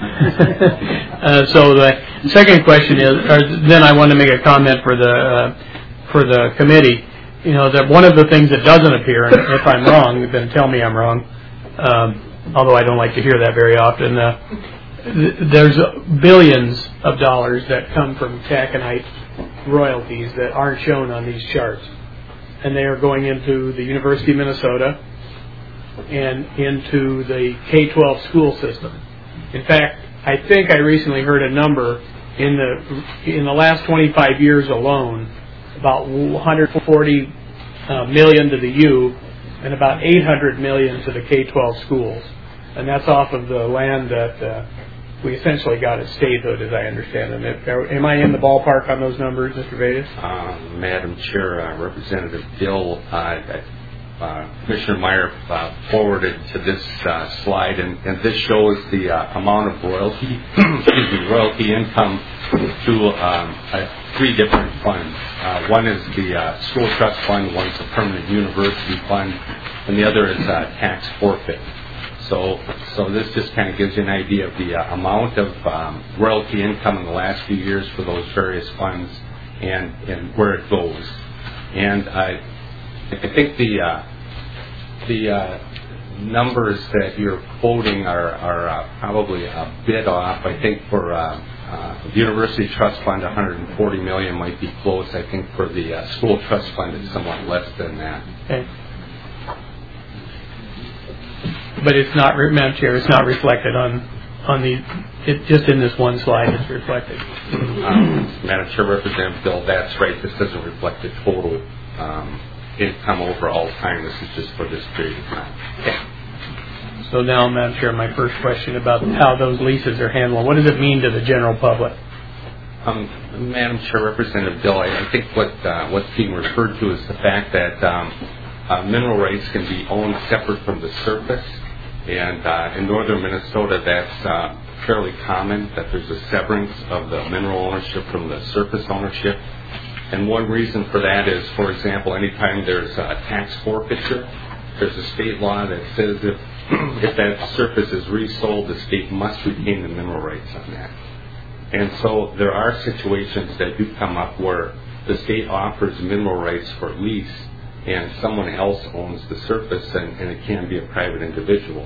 So the second question is, then I want to make a comment for the committee. That one of the things that doesn't appear, and if I'm wrong, then tell me I'm wrong, although I don't like to hear that very often, there's billions of dollars that come from taconite royalties that aren't shown on these charts. And they are going into the University of Minnesota and into the K-12 school system. In fact, I think I recently heard a number in the last 25 years alone, about 140 million to the U and about 800 million to the K-12 schools. And that's off of the land that we essentially got at statehood, as I understand them. Am I in the ballpark on those numbers, Mr. Vedas? Madam Chair, Representative Dill, Commissioner Meyer forwarded to this slide, and this shows the amount of royalty income to three different funds. One is the school trust fund, one is the permanent university fund, and the other is tax forfeit. So this just kind of gives you an idea of the amount of royalty income in the last few years for those various funds and where it goes. And I think the numbers that you're quoting are probably a bit off. I think for the University Trust Fund, $140 million might be close. I think for the school trust fund, it's somewhat less than that. Okay. But it's not, Madam Chair, it's not reflected on just in this one slide it's reflected. Madam Chair, Representative Bill, that's right. This doesn't reflect the total income over all time. This is just for this period of time. Okay. So now, Madam Chair, my first question about how those leases are handled. What does it mean to the general public? Madam Chair, Representative Dill, I think what's being referred to is the fact that mineral rights can be owned separate from the surface. And in northern Minnesota, that's fairly common, that there's a severance of the mineral ownership from the surface ownership. And one reason for that is, for example, anytime there's a tax forfeiture, there's a state law that says if that surface is resold, the state must retain the mineral rights on that. And so there are situations that do come up where the state offers mineral rights for lease and someone else owns the surface, and it can be a private individual.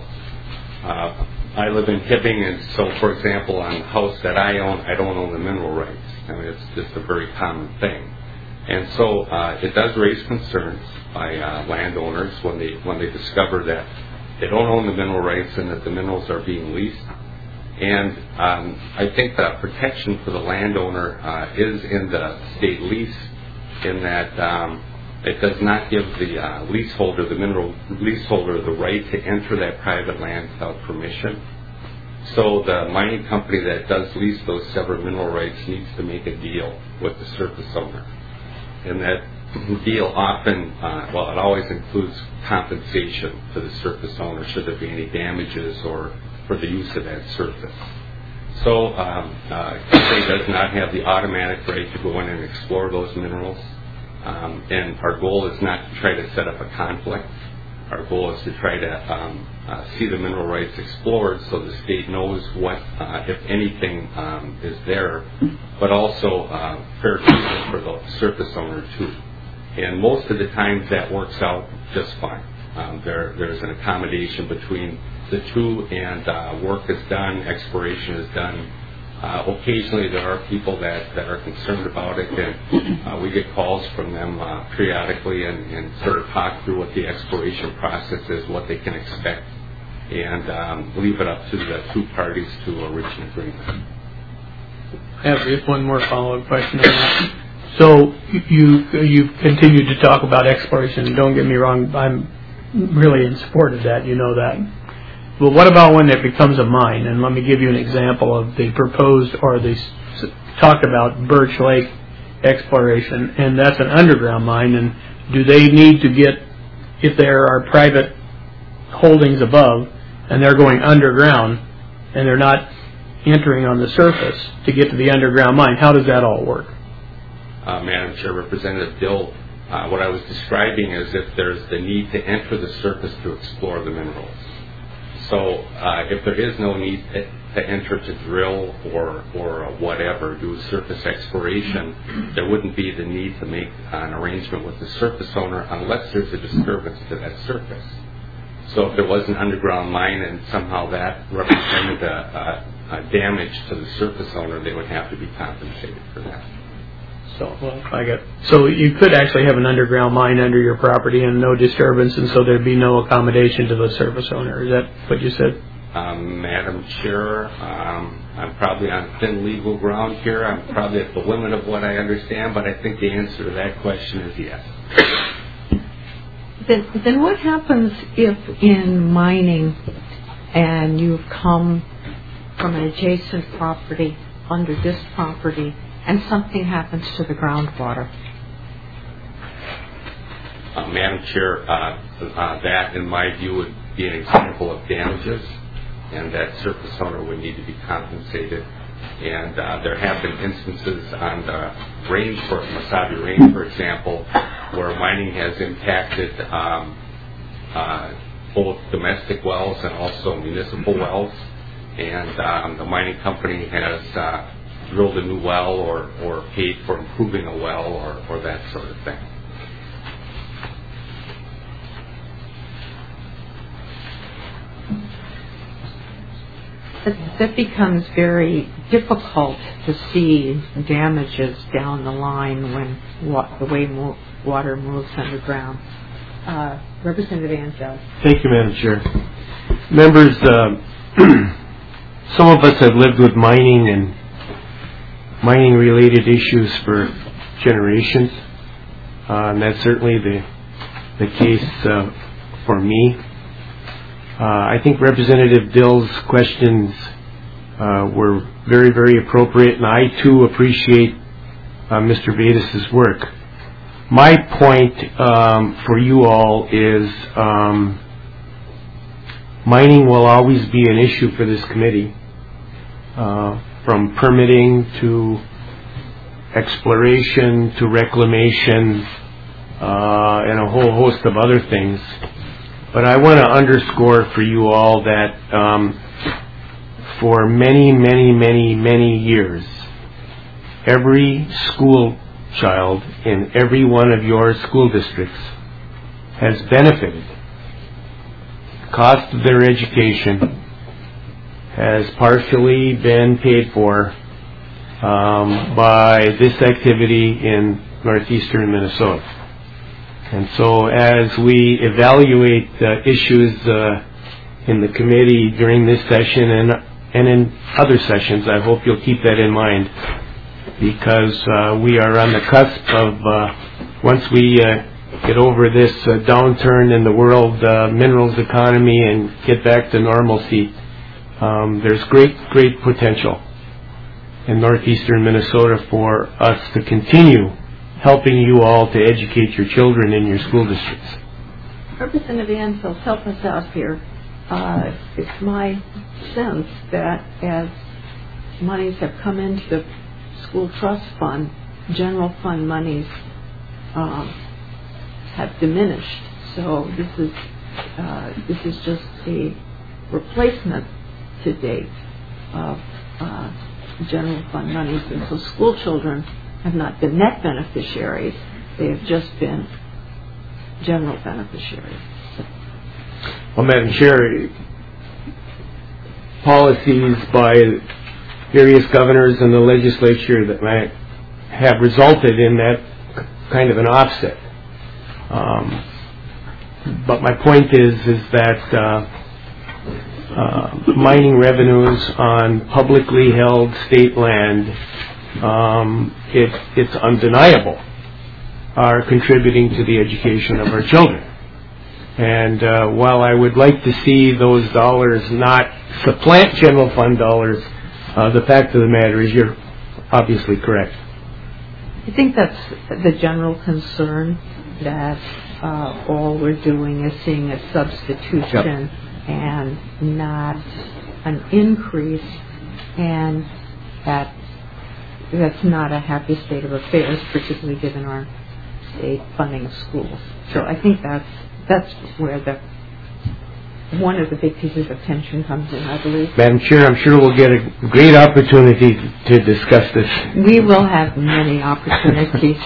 I live in Hibbing, and so, for example, on the house that I own, I don't own the mineral rights. I mean, it's just a very common thing. And so it does raise concerns by landowners when they discover that they don't own the mineral rights and that the minerals are being leased. And I think the protection for the landowner is in the state lease, in that it does not give the leaseholder, the mineral leaseholder, the right to enter that private land without permission. So the mining company that does lease those severed mineral rights needs to make a deal with the surface owner. And that deal often, it always includes compensation to the surface owner should there be any damages or for the use of that surface. So company does not have the automatic right to go in and explore those minerals. And our goal is not to try to set up a conflict. Our goal is to try to see the mineral rights explored so the state knows what, if anything, is there, but also fair treatment for the surface owner too. And most of the time that works out just fine. There's an accommodation between the two, and work is done, exploration is done. Occasionally there are people that are concerned about it, and we get calls from them periodically and sort of talk through what the exploration process is, what they can expect, and leave it up to the two parties to reach an agreement. I have just one more follow-up question on that. So you've continued to talk about exploration, and don't get me wrong, I'm really in support of that, you know that. But what about when it becomes a mine? And let me give you an example of the proposed, or the talked about Birch Lake exploration, and that's an underground mine. And do they need to get, if there are private holdings above and they're going underground and they're not entering on the surface to get to the underground mine, how does that all work? Madam Chair, Representative Dill, what I was describing is if there's the need to enter the surface to explore the minerals. So if there is no need to enter to drill or whatever, do surface exploration, there wouldn't be the need to make an arrangement with the surface owner unless there's a disturbance to that surface. So if there was an underground mine and somehow that represented a damage to the surface owner, they would have to be compensated for that. So you could actually have an underground mine under your property and no disturbance, and so there'd be no accommodation to the surface owner. Is that what you said? Madam Chair, I'm probably on thin legal ground here. I'm probably at the limit of what I understand, but I think the answer to that question is yes. Then what happens if in mining and you've come from an adjacent property under this property and something happens to the groundwater? Madam Chair, that in my view would be an example of damages, and that surface owner would need to be compensated. And there have been instances on the range, Mesabi Range, for example, where mining has impacted both domestic wells and also municipal wells, and the mining company has drilled a new well or paid for improving a well or that sort of thing. That becomes very difficult to see damages down the line when the way water moves underground. Representative Angel. Thank you, Madam Chair. Members, some of us have lived with mining and mining-related issues for generations, and that's certainly the case for me. I think Representative Dill's questions were very, very appropriate, and I too appreciate Mr. Bates' work. My point for you all is mining will always be an issue for this committee, from permitting to exploration to reclamation and a whole host of other things. But I want to underscore for you all that for many, many, many, many years, every school child in every one of your school districts has benefited. The cost of their education has partially been paid for by this activity in northeastern Minnesota. And so as we evaluate issues in the committee during this session and in other sessions, I hope you'll keep that in mind, because we are on the cusp of, once we get over this downturn in the world minerals economy and get back to normalcy, there's great potential in northeastern Minnesota for us to continue helping you all to educate your children in your school districts. Representative Anfield, help us out here. It's my sense that as monies have come into the school trust fund, general fund monies have diminished. So this is just a replacement to date of general fund monies, and so school children have not been net beneficiaries; they have just been general beneficiaries. Well, Madam Chair, policies by various governors and the legislature that might have resulted in that kind of an offset. But my point is that mining revenues on publicly held state land, it's undeniable, are contributing to the education of our children. And while I would like to see those dollars not supplant general fund dollars, the fact of the matter is you're obviously correct. I think that's the general concern, that all we're doing is seeing a substitution and not an increase, and that's not a happy state of affairs, particularly given our state funding of schools. So I think that's where one of the big pieces of tension comes in, I believe. Madam Chair, I'm sure we'll get a great opportunity to discuss this. We will have many opportunities.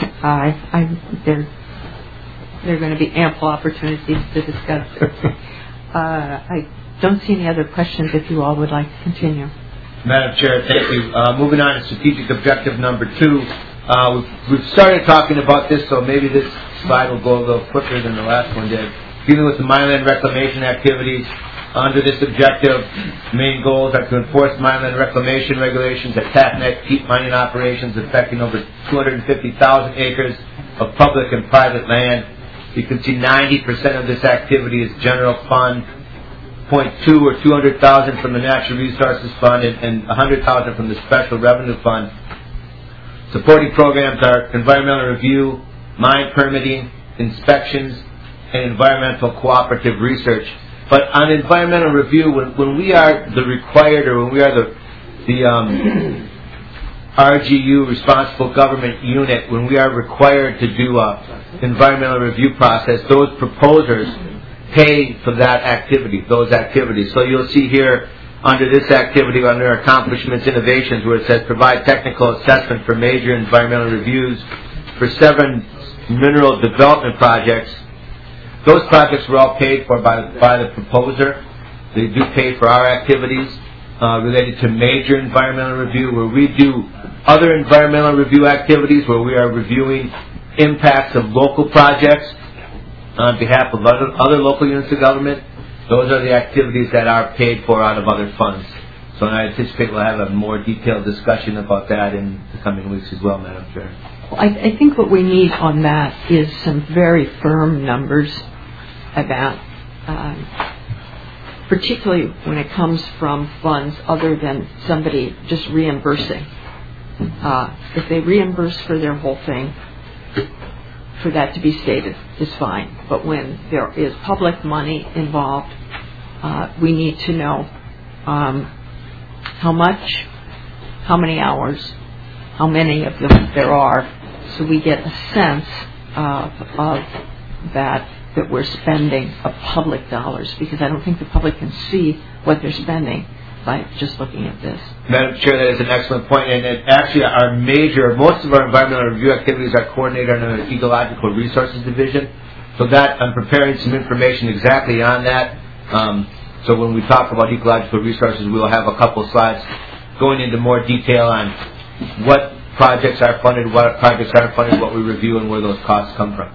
There are going to be ample opportunities to discuss this. I don't see any other questions if you all would like to continue. Madam Chair, thank you. Moving on to strategic objective number 2. We've started talking about this, so maybe this slide will go a little quicker than the last one did. Dealing with the mineland reclamation activities. Under this objective, main goals are to enforce mineland reclamation regulations at Tatnett, keep mining operations affecting over 250,000 acres of public and private land. You can see 90% of this activity is general fund, 0.2 or 200,000 from the Natural Resources Fund, and 100,000 from the Special Revenue Fund. Supporting programs are environmental review, mine permitting, inspections, and environmental cooperative research. But on environmental review, when we are the required, or when we are the RGU, responsible government unit, when we are required to do a environmental review process, those proposers pay for that activity, those activities. So you'll see here under this activity, under accomplishments, innovations, where it says provide technical assessment for major environmental reviews for 7 mineral development projects. Those projects were all paid for by the proposer. They do pay for our activities related to major environmental review, where we do other environmental review activities where we are reviewing impacts of local projects on behalf of other local units of government. Those are the activities that are paid for out of other funds. So I anticipate we'll have a more detailed discussion about that in the coming weeks as well, Madam Chair. I think what we need on that is some very firm numbers about particularly when it comes from funds other than somebody just reimbursing. If they reimburse for their whole thing, for that to be stated is fine. But when there is public money involved, we need to know how much, how many hours, how many of them there are, so we get a sense of that we're spending of public dollars, because I don't think the public can see what they're spending by just looking at this. Madam Chair, that is an excellent point. And actually, most of our environmental review activities are coordinated under the Ecological Resources Division. So that I'm preparing some information exactly on that. So when we talk about ecological resources, we'll have a couple slides going into more detail on what projects are funded, what projects aren't funded, what we review, and where those costs come from.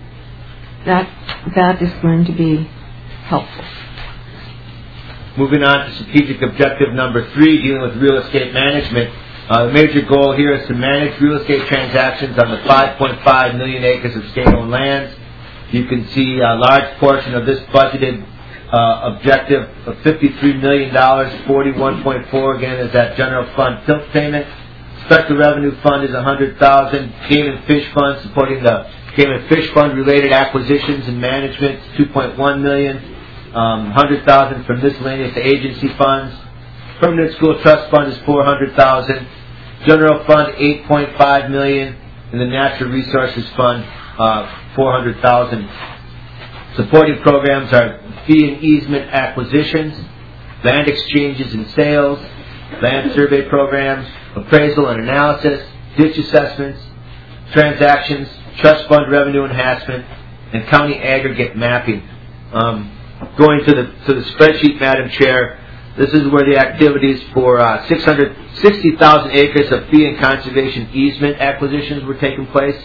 That is going to be helpful. Moving on to strategic objective number 3, dealing with real estate management. The major goal here is to manage real estate transactions on the 5.5 million acres of state-owned lands. You can see a large portion of this budgeted objective of $53 million, 41.4 again is that general fund tilt payment. Special revenue fund is $100,000. Game and fish fund supporting the game and fish fund related acquisitions and management, $2.1 million. $100,000 from miscellaneous agency funds. Permanent school trust fund is $400,000. General fund $8.5 million, and the natural resources fund $400,000. Supporting programs are fee and easement acquisitions, land exchanges and sales, land survey programs, appraisal and analysis, ditch assessments, transactions, trust fund revenue enhancement, and county aggregate mapping. Going to the spreadsheet, Madam Chair, this is where the activities for 660,000 acres of fee and conservation easement acquisitions were taking place.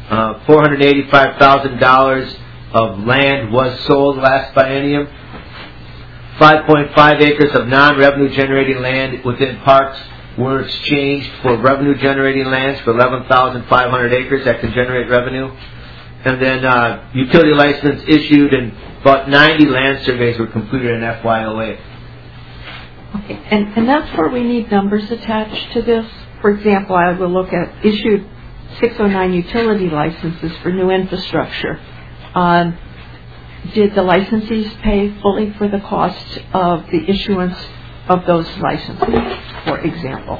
$485,000 of land was sold last biennium. 5.5 acres of non-revenue generating land within parks were exchanged for revenue generating lands for 11,500 acres that can generate revenue. And then utility license issued, and about 90 land surveys were completed in FY08. Okay, and that's where we need numbers attached to this. For example, I will look at issued 609 utility licenses for new infrastructure. Did the licensees pay fully for the cost of the issuance of those licenses, for example?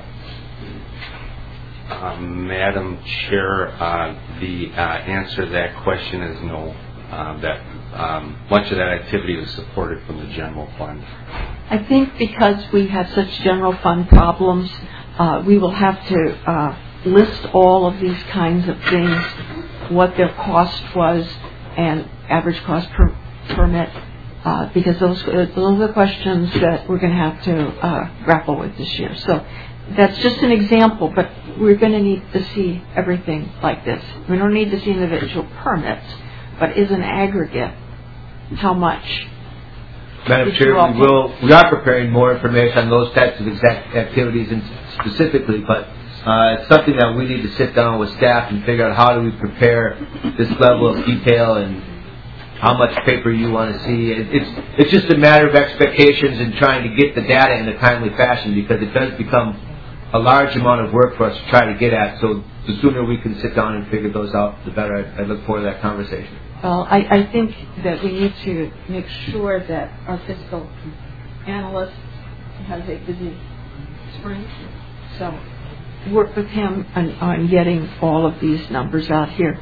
Madam Chair, the answer to that question is no. That much of that activity was supported from the general fund. I think because we have such general fund problems, we will have to list all of these kinds of things, what their cost was, and average cost per permit, because those are the questions that we're going to have to grapple with this year. So that's just an example, but we're going to need to see everything like this. We don't need to see individual permits, but is an aggregate how much? Madam Chair, we are preparing more information on those types of exact activities and specifically, but it's something that we need to sit down with staff and figure out how do we prepare this level of detail and how much paper you want to see. It's just a matter of expectations and trying to get the data in a timely fashion, because it does become a large amount of work for us to try to get at. So the sooner we can sit down and figure those out, the better. I look forward to that conversation. Well, I think that we need to make sure that our fiscal analyst has a busy spring. So work with him on getting all of these numbers out here.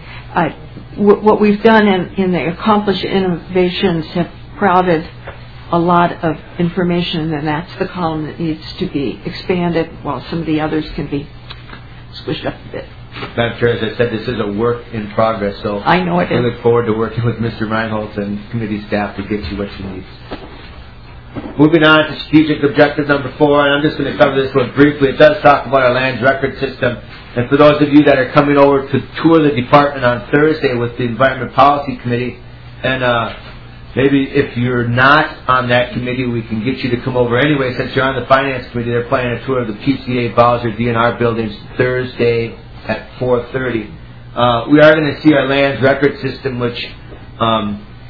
What we've done in the accomplished innovations have crowded a lot of information, and that's the column that needs to be expanded, while some of the others can be squished up a bit. Madam Chair, as I said, this is a work in progress, so I know it is. I look forward to working with Mr. Reinholz and committee staff to get you what you need. Moving on to strategic objective number 4, and I'm just going to cover this one briefly. It does talk about our land record system, and for those of you that are coming over to tour the department on Thursday with the Environment Policy Committee, and maybe if you're not on that committee, we can get you to come over anyway. Since you're on the Finance Committee, they're planning a tour of the PCA Bowser DNR buildings Thursday at 4:30. We are going to see our lands record system, which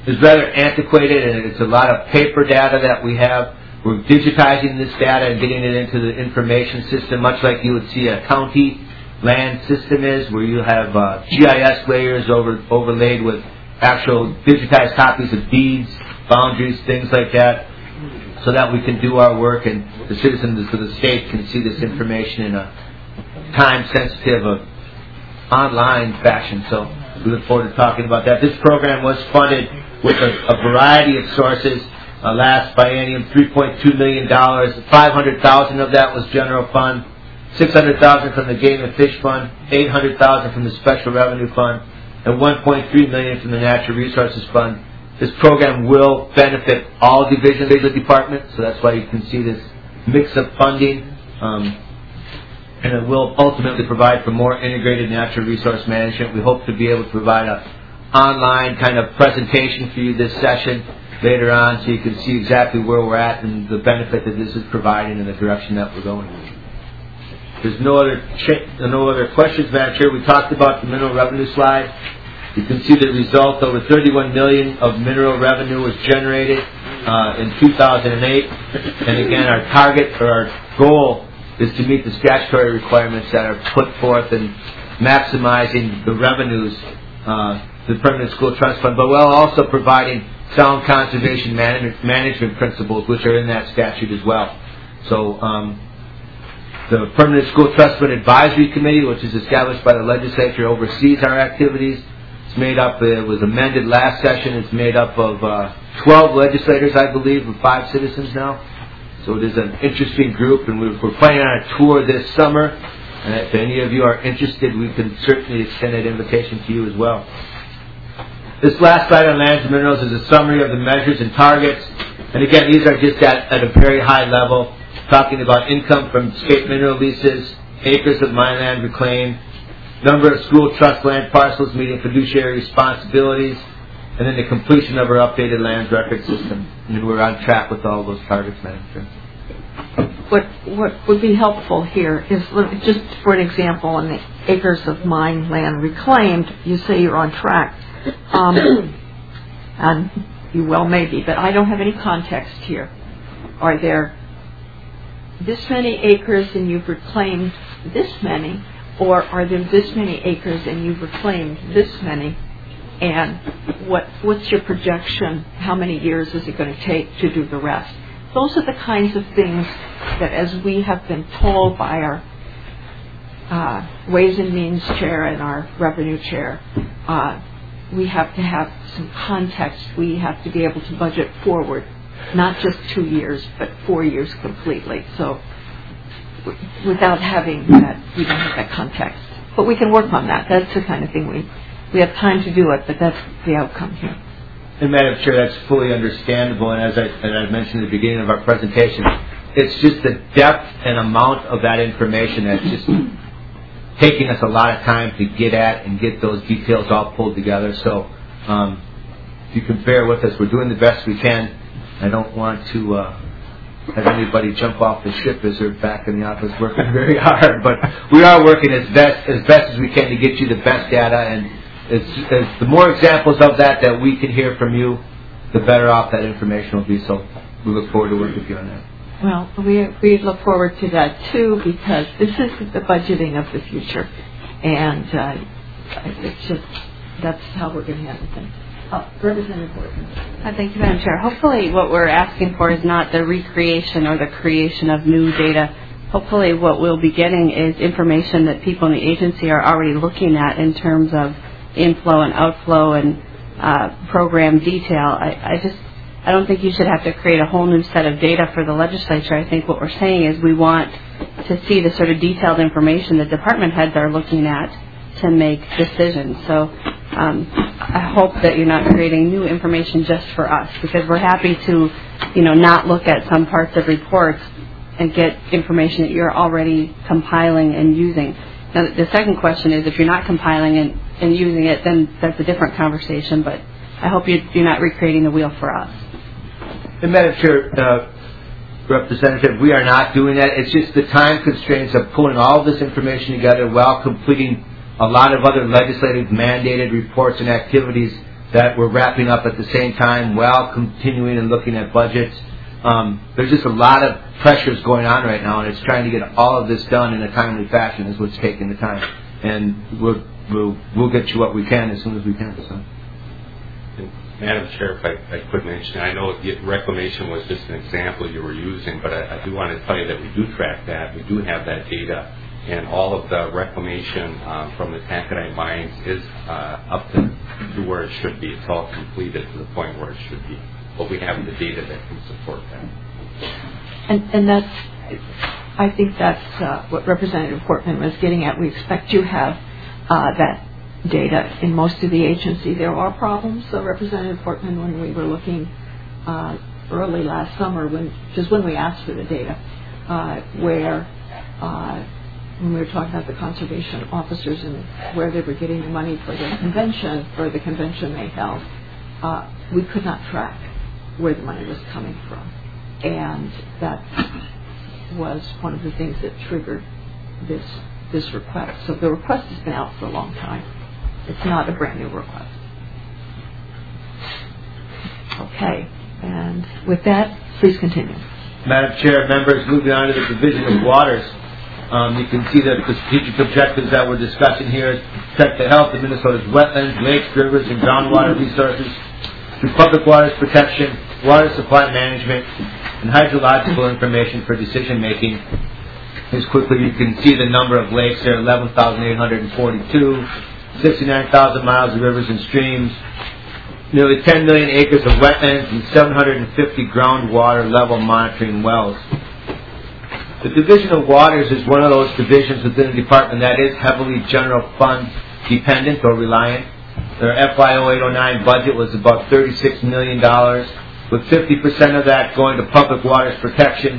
is rather antiquated, and it's a lot of paper data that we have. We're digitizing this data and getting it into the information system, much like you would see a county land system is, where you have GIS layers overlaid with actual digitized copies of deeds, boundaries, things like that, so that we can do our work and the citizens of the state can see this information in a time-sensitive, online fashion. So we look forward to talking about that. This program was funded with a variety of sources. Last biennium, $3.2 million. $500,000 of that was general fund, $600,000 from the Game and Fish Fund, $800,000 from the Special Revenue Fund, and $1.3 million from the Natural Resources Fund. This program will benefit all divisions of the department, so that's why you can see this mix of funding, and it will ultimately provide for more integrated natural resource management. We hope to be able to provide an online kind of presentation for you this session later on, so you can see exactly where we're at and the benefit that this is providing and the direction that we're going. There's no other questions, Madam Chair. We talked about the mineral revenue slide. You can see the result. Over $31 million of mineral revenue was generated in 2008. And again, our target or our goal is to meet the statutory requirements that are put forth in maximizing the revenues, the Permanent School Trust Fund, but while also providing sound conservation management principles, which are in that statute as well. So the Permanent School Trust Fund Advisory Committee, which is established by the legislature, oversees our activities. It's made up, it was amended last session, it's made up of 12 legislators, I believe, and 5 citizens now. So it is an interesting group, and we're planning on a tour this summer. And if any of you are interested, we can certainly extend that invitation to you as well. This last slide on lands and minerals is a summary of the measures and targets. And again, these are just at a very high level, talking about income from state mineral leases, acres of mine land reclaimed, number of school trust land parcels meeting fiduciary responsibilities, and then the completion of our updated lands record system. And we're on track with all those targets, Madam Chair. What would be helpful here is, just for an example, on the acres of mine land reclaimed, you say you're on track. And you well may be, but I don't have any context here. Are there this many acres and you've reclaimed this many, or are there this many acres and you've reclaimed this many? And what's your projection? How many years is it going to take to do the rest? Those are the kinds of things that, as we have been told by our Ways and Means Chair and our Revenue Chair, we have to have some context. We have to be able to budget forward, not just 2 years, but 4 years completely. So without having that, we don't have that context. But we can work on that. That's the kind of thing we have time to do it, but that's the outcome here. And Madam Chair, that's fully understandable. And as I mentioned at the beginning of our presentation, it's just the depth and amount of that information that's just taking us a lot of time to get at and get those details all pulled together. So if you can bear with us, we're doing the best we can. I don't want to have anybody jump off the ship as they're back in the office working very hard, but we are working as best as we can to get you the best data, and it's the more examples of that we can hear from you, the better off that information will be. So we look forward to working with you on that. Well, we look forward to that too, because this is the budgeting of the future, and it's just that's how we're going to handle things. Representative Horton. Thank you, Madam Chair. Hopefully what we're asking for is not the recreation or the creation of new data. Hopefully what we'll be getting is information that people in the agency are already looking at in terms of inflow and outflow and program detail. I don't think you should have to create a whole new set of data for the legislature. I think what we're saying is we want to see the sort of detailed information that department heads are looking at to make decisions. So I hope that you're not creating new information just for us, because we're happy to, not look at some parts of reports and get information that you're already compiling and using. Now, the second question is, if you're not compiling and using it, then that's a different conversation, but I hope you're not recreating the wheel for us. And Madam Chair, Representative, we are not doing that. It's just the time constraints of pulling all of this information together while completing a lot of other legislative mandated reports and activities that we're wrapping up at the same time while continuing and looking at budgets. There's just a lot of pressures going on right now, and it's trying to get all of this done in a timely fashion is what's taking the time. And we'll get you what we can as soon as we can. So. Madam Chair, if I could mention, I know reclamation was just an example you were using, but I do want to tell you that we do track that. We do have that data, and all of the reclamation from the taconite mines is up to where it should be. It's all completed to the point where it should be. But we have the data that can support that. And that's, I think that's what Representative Portman was getting at. We expect you have that data in most of the agency. There are problems, so Representative Portman, when we were looking early last summer, when we asked for the data, where when we were talking about the conservation officers and where they were getting the money for the convention they held, we could not track where the money was coming from. And that was one of the things that triggered this request. So the request has been out for a long time. It's not a brand new request. Okay, and with that, please continue. Madam Chair, members, moving on to the Division of Waters. You can see that the strategic objectives that we're discussing here is protect the health of Minnesota's wetlands, lakes, rivers, and groundwater resources through public waters protection, water supply management, and hydrological information for decision making. As quickly, you can see the number of lakes there, 11,842, 69,000 miles of rivers and streams, nearly 10 million acres of wetlands, and 750 groundwater level monitoring wells. The Division of Waters is one of those divisions within the department that is heavily general fund dependent or reliant. Their FY 0809 budget was about $36 million, with 50% of that going to public waters protection,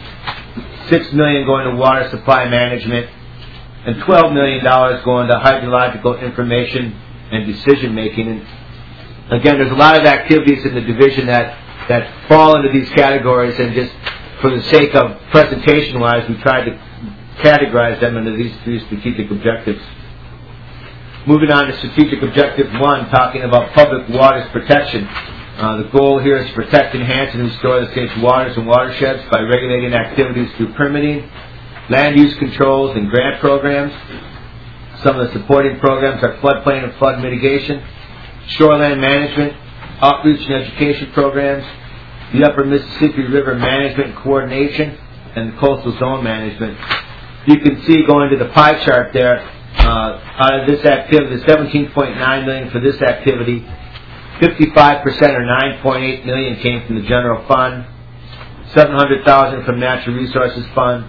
$6 million going to water supply management, and $12 million going to hydrological information and decision making. And again, there's a lot of activities in the division that fall into these categories, and just for the sake of presentation-wise, we tried to categorize them into these three strategic objectives. Moving on to strategic objective 1, talking about public waters protection. The goal here is to protect, enhance, and restore the state's waters and watersheds by regulating activities through permitting, land use controls, and grant programs. Some of the supporting programs are floodplain and flood mitigation, shoreline management, outreach and education programs, the Upper Mississippi River Management and Coordination, and the Coastal Zone Management. You can see going to the pie chart there, out of this activity, the $17.9 million for this activity, 55% or $9.8 million came from the general fund, $700,000 from Natural Resources Fund,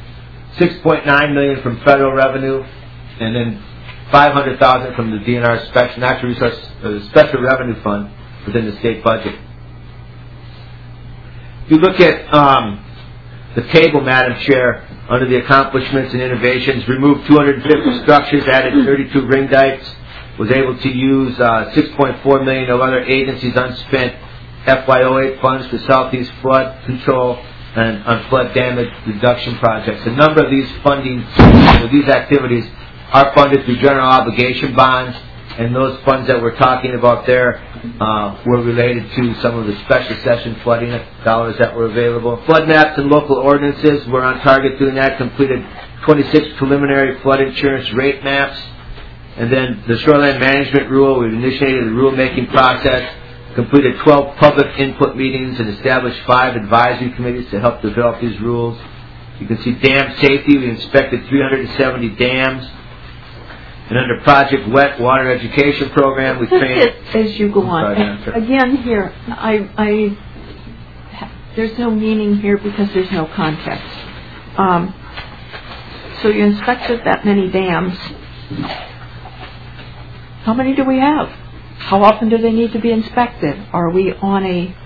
$6.9 million from federal revenue, and then $500,000 from the DNR Special Revenue Fund within the state budget. If you look at the table, Madam Chair, under the accomplishments and innovations, removed 250 structures, added 32 ring dikes, was able to use $6.4 million of other agencies' unspent FY08 funds for southeast flood control and on flood damage reduction projects. A number of these these activities are funded through general obligation bonds, and those funds that we're talking about there were related to some of the special session flooding dollars that were available. Flood maps and local ordinances, we're on target doing that. Completed 26 preliminary flood insurance rate maps. And then the shoreline management rule, we've initiated the rulemaking process, completed 12 public input meetings, and established 5 advisory committees to help develop these rules. You can see dam safety, we inspected 370 dams. And under Project Wet Water Education Program, we trained... As you go on, again here, there's no meaning here because there's no context. So you inspected that many dams. How many do we have? How often do they need to be inspected? Are we on a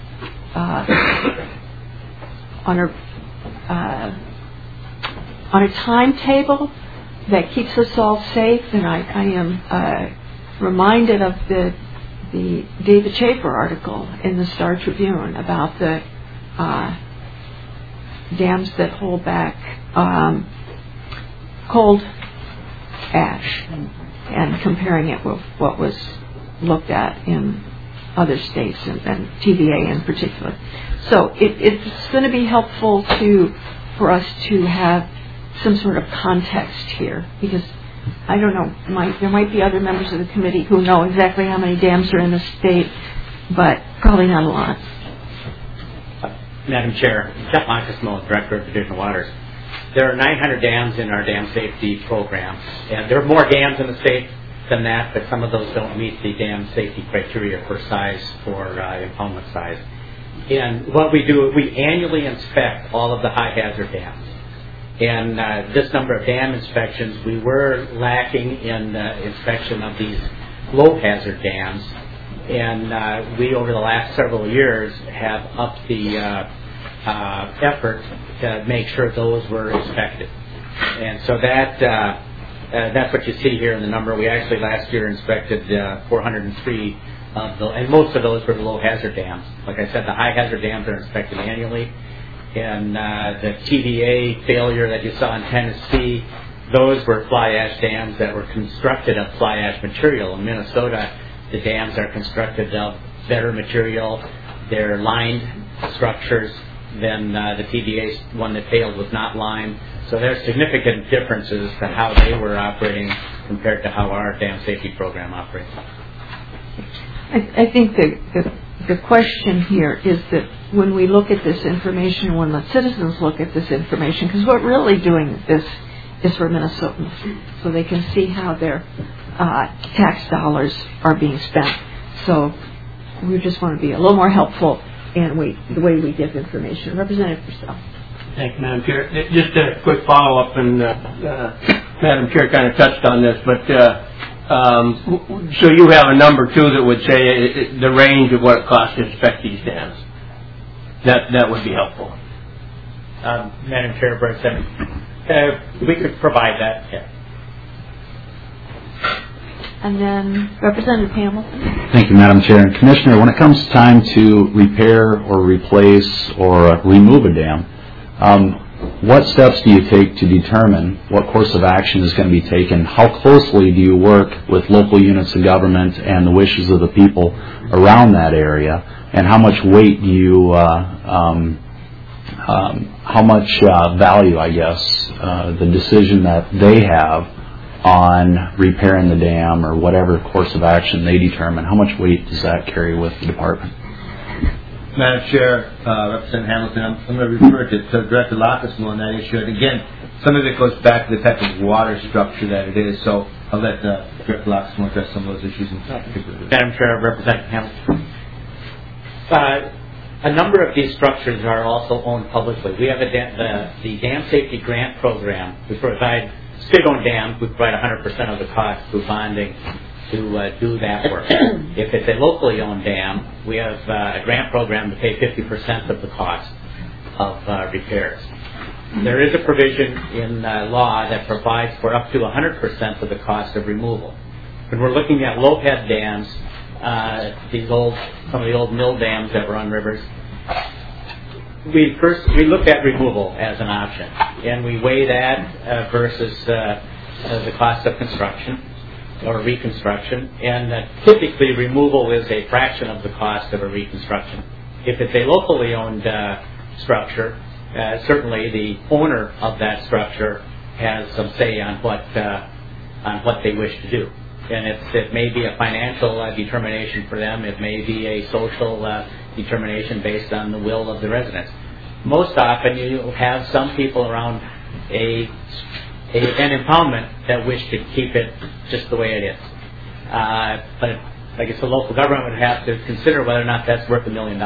timetable that keeps us all safe? And I am reminded of the David Schaefer article in the Star Tribune about the dams that hold back cold ash, and comparing it with what was looked at in other states and TVA in particular. So it's going to be helpful for us to have some sort of context here, because I don't know, there might be other members of the committee who know exactly how many dams are in the state, but probably not a lot. Madam Chair, Jeff Moncasmo, Director of Division of Waters. There are 900 dams in our dam safety program, and there are more dams in the state than that, but some of those don't meet the dam safety criteria for size, for impoundment size. And what we do, we annually inspect all of the high hazard dams. And this number of dam inspections, we were lacking in inspection of these low hazard dams. And we, over the last several years, have upped the effort to make sure those were inspected. And so that's what you see here in the number. We actually last year inspected 403 of those, and most of those were the low hazard dams. Like I said, the high hazard dams are inspected annually. And the TVA failure that you saw in Tennessee, those were fly ash dams that were constructed of fly ash material. In Minnesota, the dams are constructed of better material. They're lined structures than the TVA one that failed was not lined. So there's significant differences to how they were operating compared to how our dam safety program operates. I think the question here is that when we look at this information, when the citizens look at this information, because we're really doing this is for Minnesotans, so they can see how their tax dollars are being spent. So we just want to be a little more helpful in the way we give information. Representative Purcell. Thank you, Madam Chair. Just a quick follow-up, and Madam Chair kind of touched on this, but so you have a number, too, that would say the range of what it costs to inspect these dams. That would be helpful. Madam Chair, we could provide that. Yeah. And then Representative Hamilton. Thank you, Madam Chair. And Commissioner, when it comes time to repair or replace or remove a dam, what steps do you take to determine what course of action is going to be taken? How closely do you work with local units of government and the wishes of the people around that area? And how much weight do you, how much value, I guess, the decision that they have on repairing the dam or whatever course of action they determine, how much weight does that carry with the department? Madam Chair, Representative Hamilton, I'm going to refer to Director Lockersville on that issue. And again, some of it goes back to the type of water structure that it is. So I'll let Director Lockersville address some of those issues in particular. Madam Chair, Representative Hamilton. A number of these structures are also owned publicly. We have the Dam Safety Grant Program. We provide state-owned dams. We provide 100% of the cost through bonding to do that work. If it's a locally owned dam, we have a grant program to pay 50% of the cost of repairs. There is a provision in law that provides for up to 100% of the cost of removal. When we're looking at low-head dams, some of the old mill dams that were on rivers, we look at removal as an option, and we weigh that versus the cost of construction or reconstruction, and typically removal is a fraction of the cost of a reconstruction. If it's a locally owned structure, certainly the owner of that structure has some say on what they wish to do. And it may be a financial determination for them. It may be a social determination based on the will of the residents. Most often you have some people around an impoundment that wish to keep it just the way it is. But I guess the local government would have to consider whether or not that's worth $1 million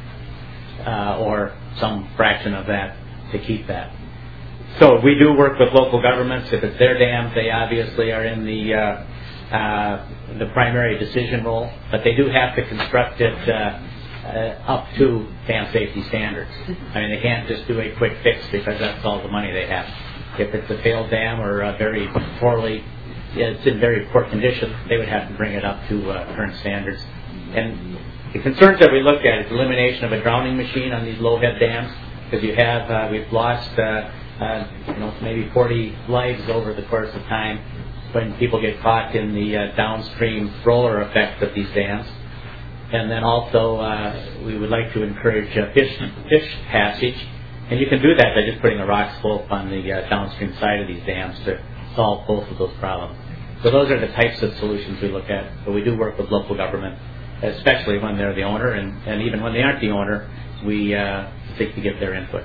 or some fraction of that to keep that. So we do work with local governments. If it's their dams, they obviously are in the primary decision role, but they do have to construct it up to dam safety standards. I mean, they can't just do a quick fix because that's all the money they have. If it's a failed dam or it's in very poor condition, they would have to bring it up to current standards. And the concerns that we look at is elimination of a drowning machine on these low-head dams, because we've lost maybe 40 lives over the course of time when people get caught in the downstream roller effect of these dams. And then also we would like to encourage fish passage. And you can do that by just putting a rock slope on the downstream side of these dams to solve both of those problems. So those are the types of solutions we look at. But we do work with local government, especially when they're the owner, and even when they aren't the owner, we seek to get their input.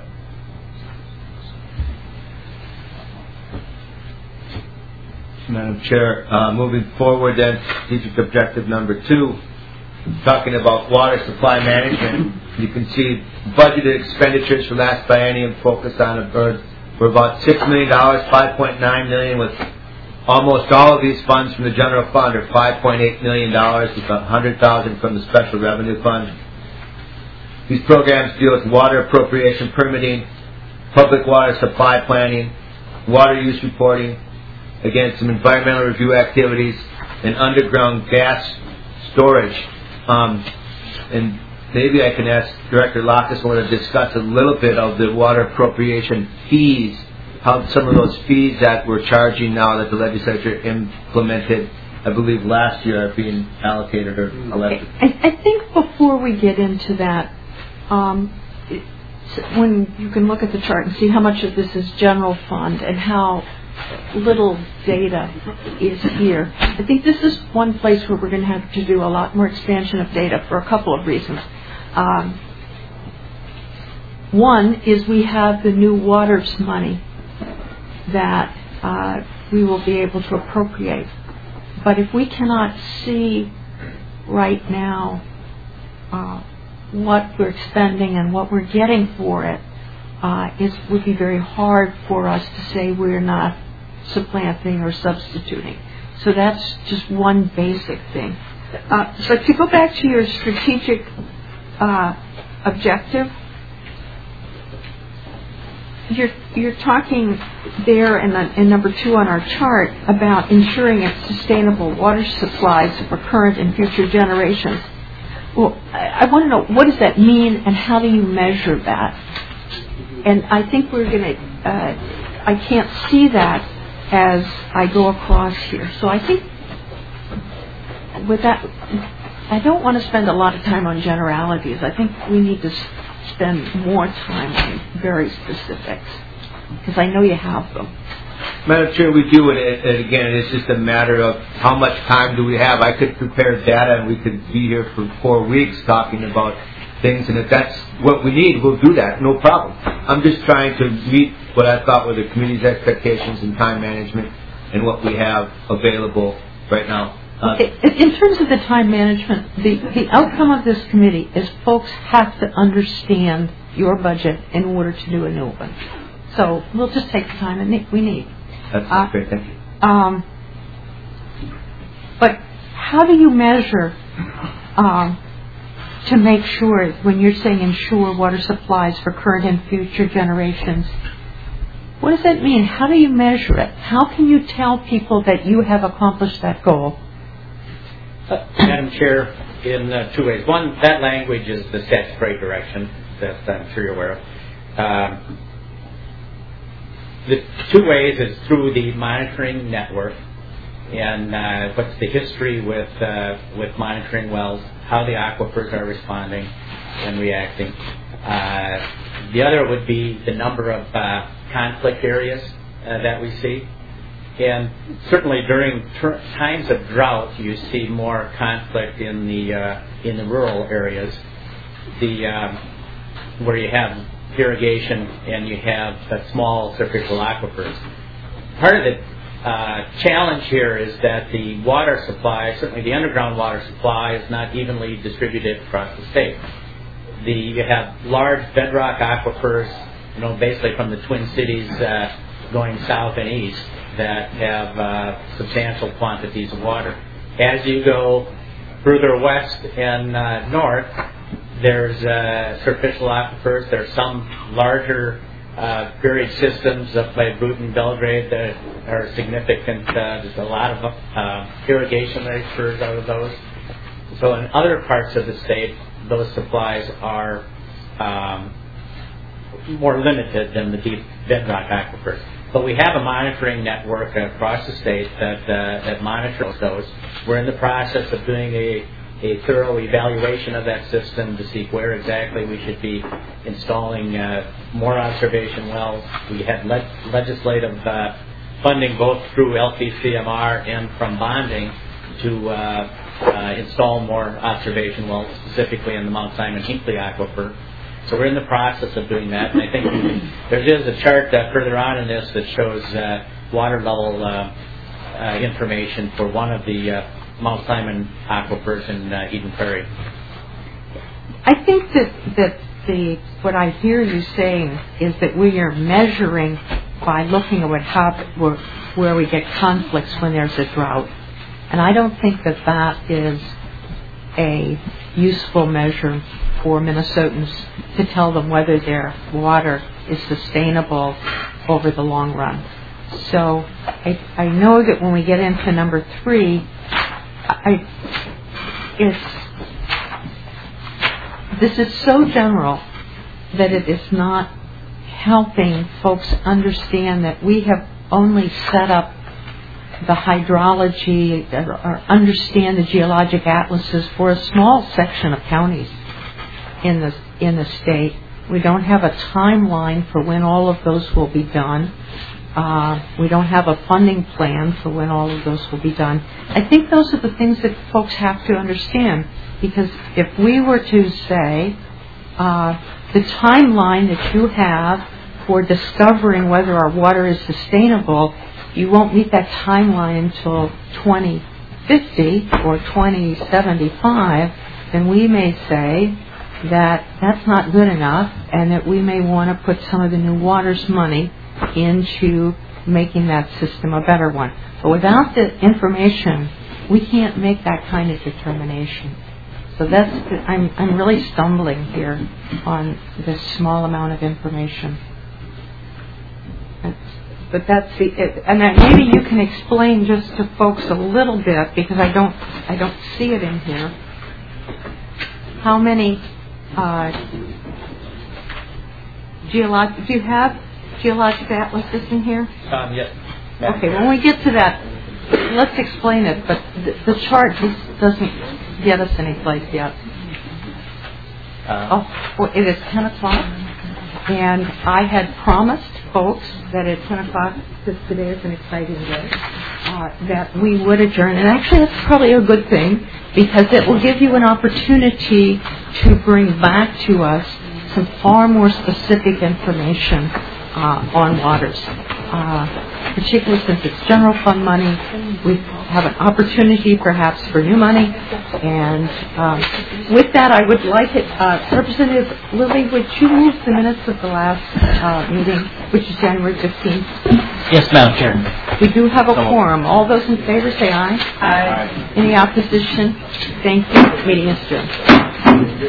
Madam Chair, moving forward then, strategic objective number 2, talking about water supply management. You can see budgeted expenditures for last biennium focused on were about $6 million, $5.9 million, with almost all of these funds from the general fund, or $5.8 million, with $100,000 from the special revenue fund. These programs deal with water appropriation permitting, public water supply planning, water use reporting, again, some environmental review activities, and underground gas storage. And maybe I can ask Director Lockus to discuss a little bit of the water appropriation fees, how some of those fees that we're charging now that the legislature implemented, I believe last year, are being allocated or elected. I think before we get into that, when you can look at the chart and see how much of this is general fund and how little data is here. I think this is one place where we're going to have to do a lot more expansion of data for a couple of reasons. One is we have the new waters money that we will be able to appropriate. But if we cannot see right now what we're expending and what we're getting for it, it would be very hard for us to say we're not supplanting or substituting. So that's just one basic thing. So to go back to your strategic objective, you're talking there in number 2 on our chart about ensuring a sustainable water supplies for current and future generations. Well, I want to know, what does that mean and how do you measure that? And I think we're going to, I can't see that as I go across here. So I think with that, I don't want to spend a lot of time on generalities. I think we need to spend more time on very specifics, because I know you have them. Madam Chair, we do, and again, it's just a matter of how much time do we have. I could prepare data and we could be here for 4 weeks talking about things, and if that's what we need, we'll do that, no problem. I'm just trying to meet what I thought were the committee's expectations in time management and what we have available right now. Okay. In terms of the time management, the outcome of this committee is folks have to understand your budget in order to do a new one. So we'll just take the time we need. That's great, thank you. But how do you measure to make sure, when you're saying ensure water supplies for current and future generations, what does that mean? How do you measure it? How can you tell people that you have accomplished that goal? Madam Chair, in 2 ways. One, that language is the statutory direction that I'm sure you're aware of. The 2 ways is through the monitoring network, and what's the history with monitoring wells, how the aquifers are responding and reacting. The other would be the number of conflict areas that we see. And certainly during times of drought, you see more conflict in the rural areas, where you have irrigation and you have small superficial aquifers. Part of the challenge here is that the water supply, certainly the underground water supply, is not evenly distributed across the state. You have large bedrock aquifers, basically from the Twin Cities going south and east, that have substantial quantities of water. As you go further west and north, there's superficial aquifers. There's some larger buried systems up by Bruton, Belgrade that are significant. There's a lot of irrigation that occurs out of those. So in other parts of the state, those supplies are more limited than the deep bedrock aquifers. But we have a monitoring network across the state that monitors those. We're in the process of doing a a thorough evaluation of that system to see where exactly we should be installing more observation wells. We had legislative funding both through LPCMR and from bonding to install more observation wells, specifically in the Mount Simon Hinckley Aquifer. So we're in the process of doing that, and I think there is a chart further on in this that shows water level information for one of the Mount Simon aquifers in Eden Prairie. I think that what I hear you saying is that we are measuring by looking at what happens where we get conflicts when there's a drought, and I don't think that is a useful measure for Minnesotans to tell them whether their water is sustainable over the long run. So I know that when we get into number 3, this is so general that it is not helping folks understand that we have only set up the hydrology or understand the geologic atlases for a small section of counties in the state. We don't have a timeline for when all of those will be done. We don't have a funding plan for when all of those will be done. I think those are the things that folks have to understand, because if we were to say the timeline that you have for discovering whether our water is sustainable, you won't meet that timeline until 2050 or 2075, then we may say that that's not good enough and that we may want to put some of the New Waters money into making that system a better one. But without the information, we can't make that kind of determination. So I'm really stumbling here on this small amount of information. But that's and maybe you can explain just to folks a little bit, because I don't see it in here. How many do you have geologic atlases in here? Yes. Okay, when we get to that, let's explain it, but the chart just doesn't get us anyplace yet. It is 10 o'clock, and I had promised folks that at 10 o'clock, because today is an exciting day, that we would adjourn. And actually, that's probably a good thing, because it will give you an opportunity to bring back to us some far more specific information on waters. Particularly since it's general fund money, we have an opportunity perhaps for new money. And with that, I would like it, Representative Lilly, would you move the minutes of the last meeting, which is January 15th? Yes, Madam Chair. We do have a quorum. All those in favor say aye. Aye. Any opposition? Thank you. Meeting is adjourned.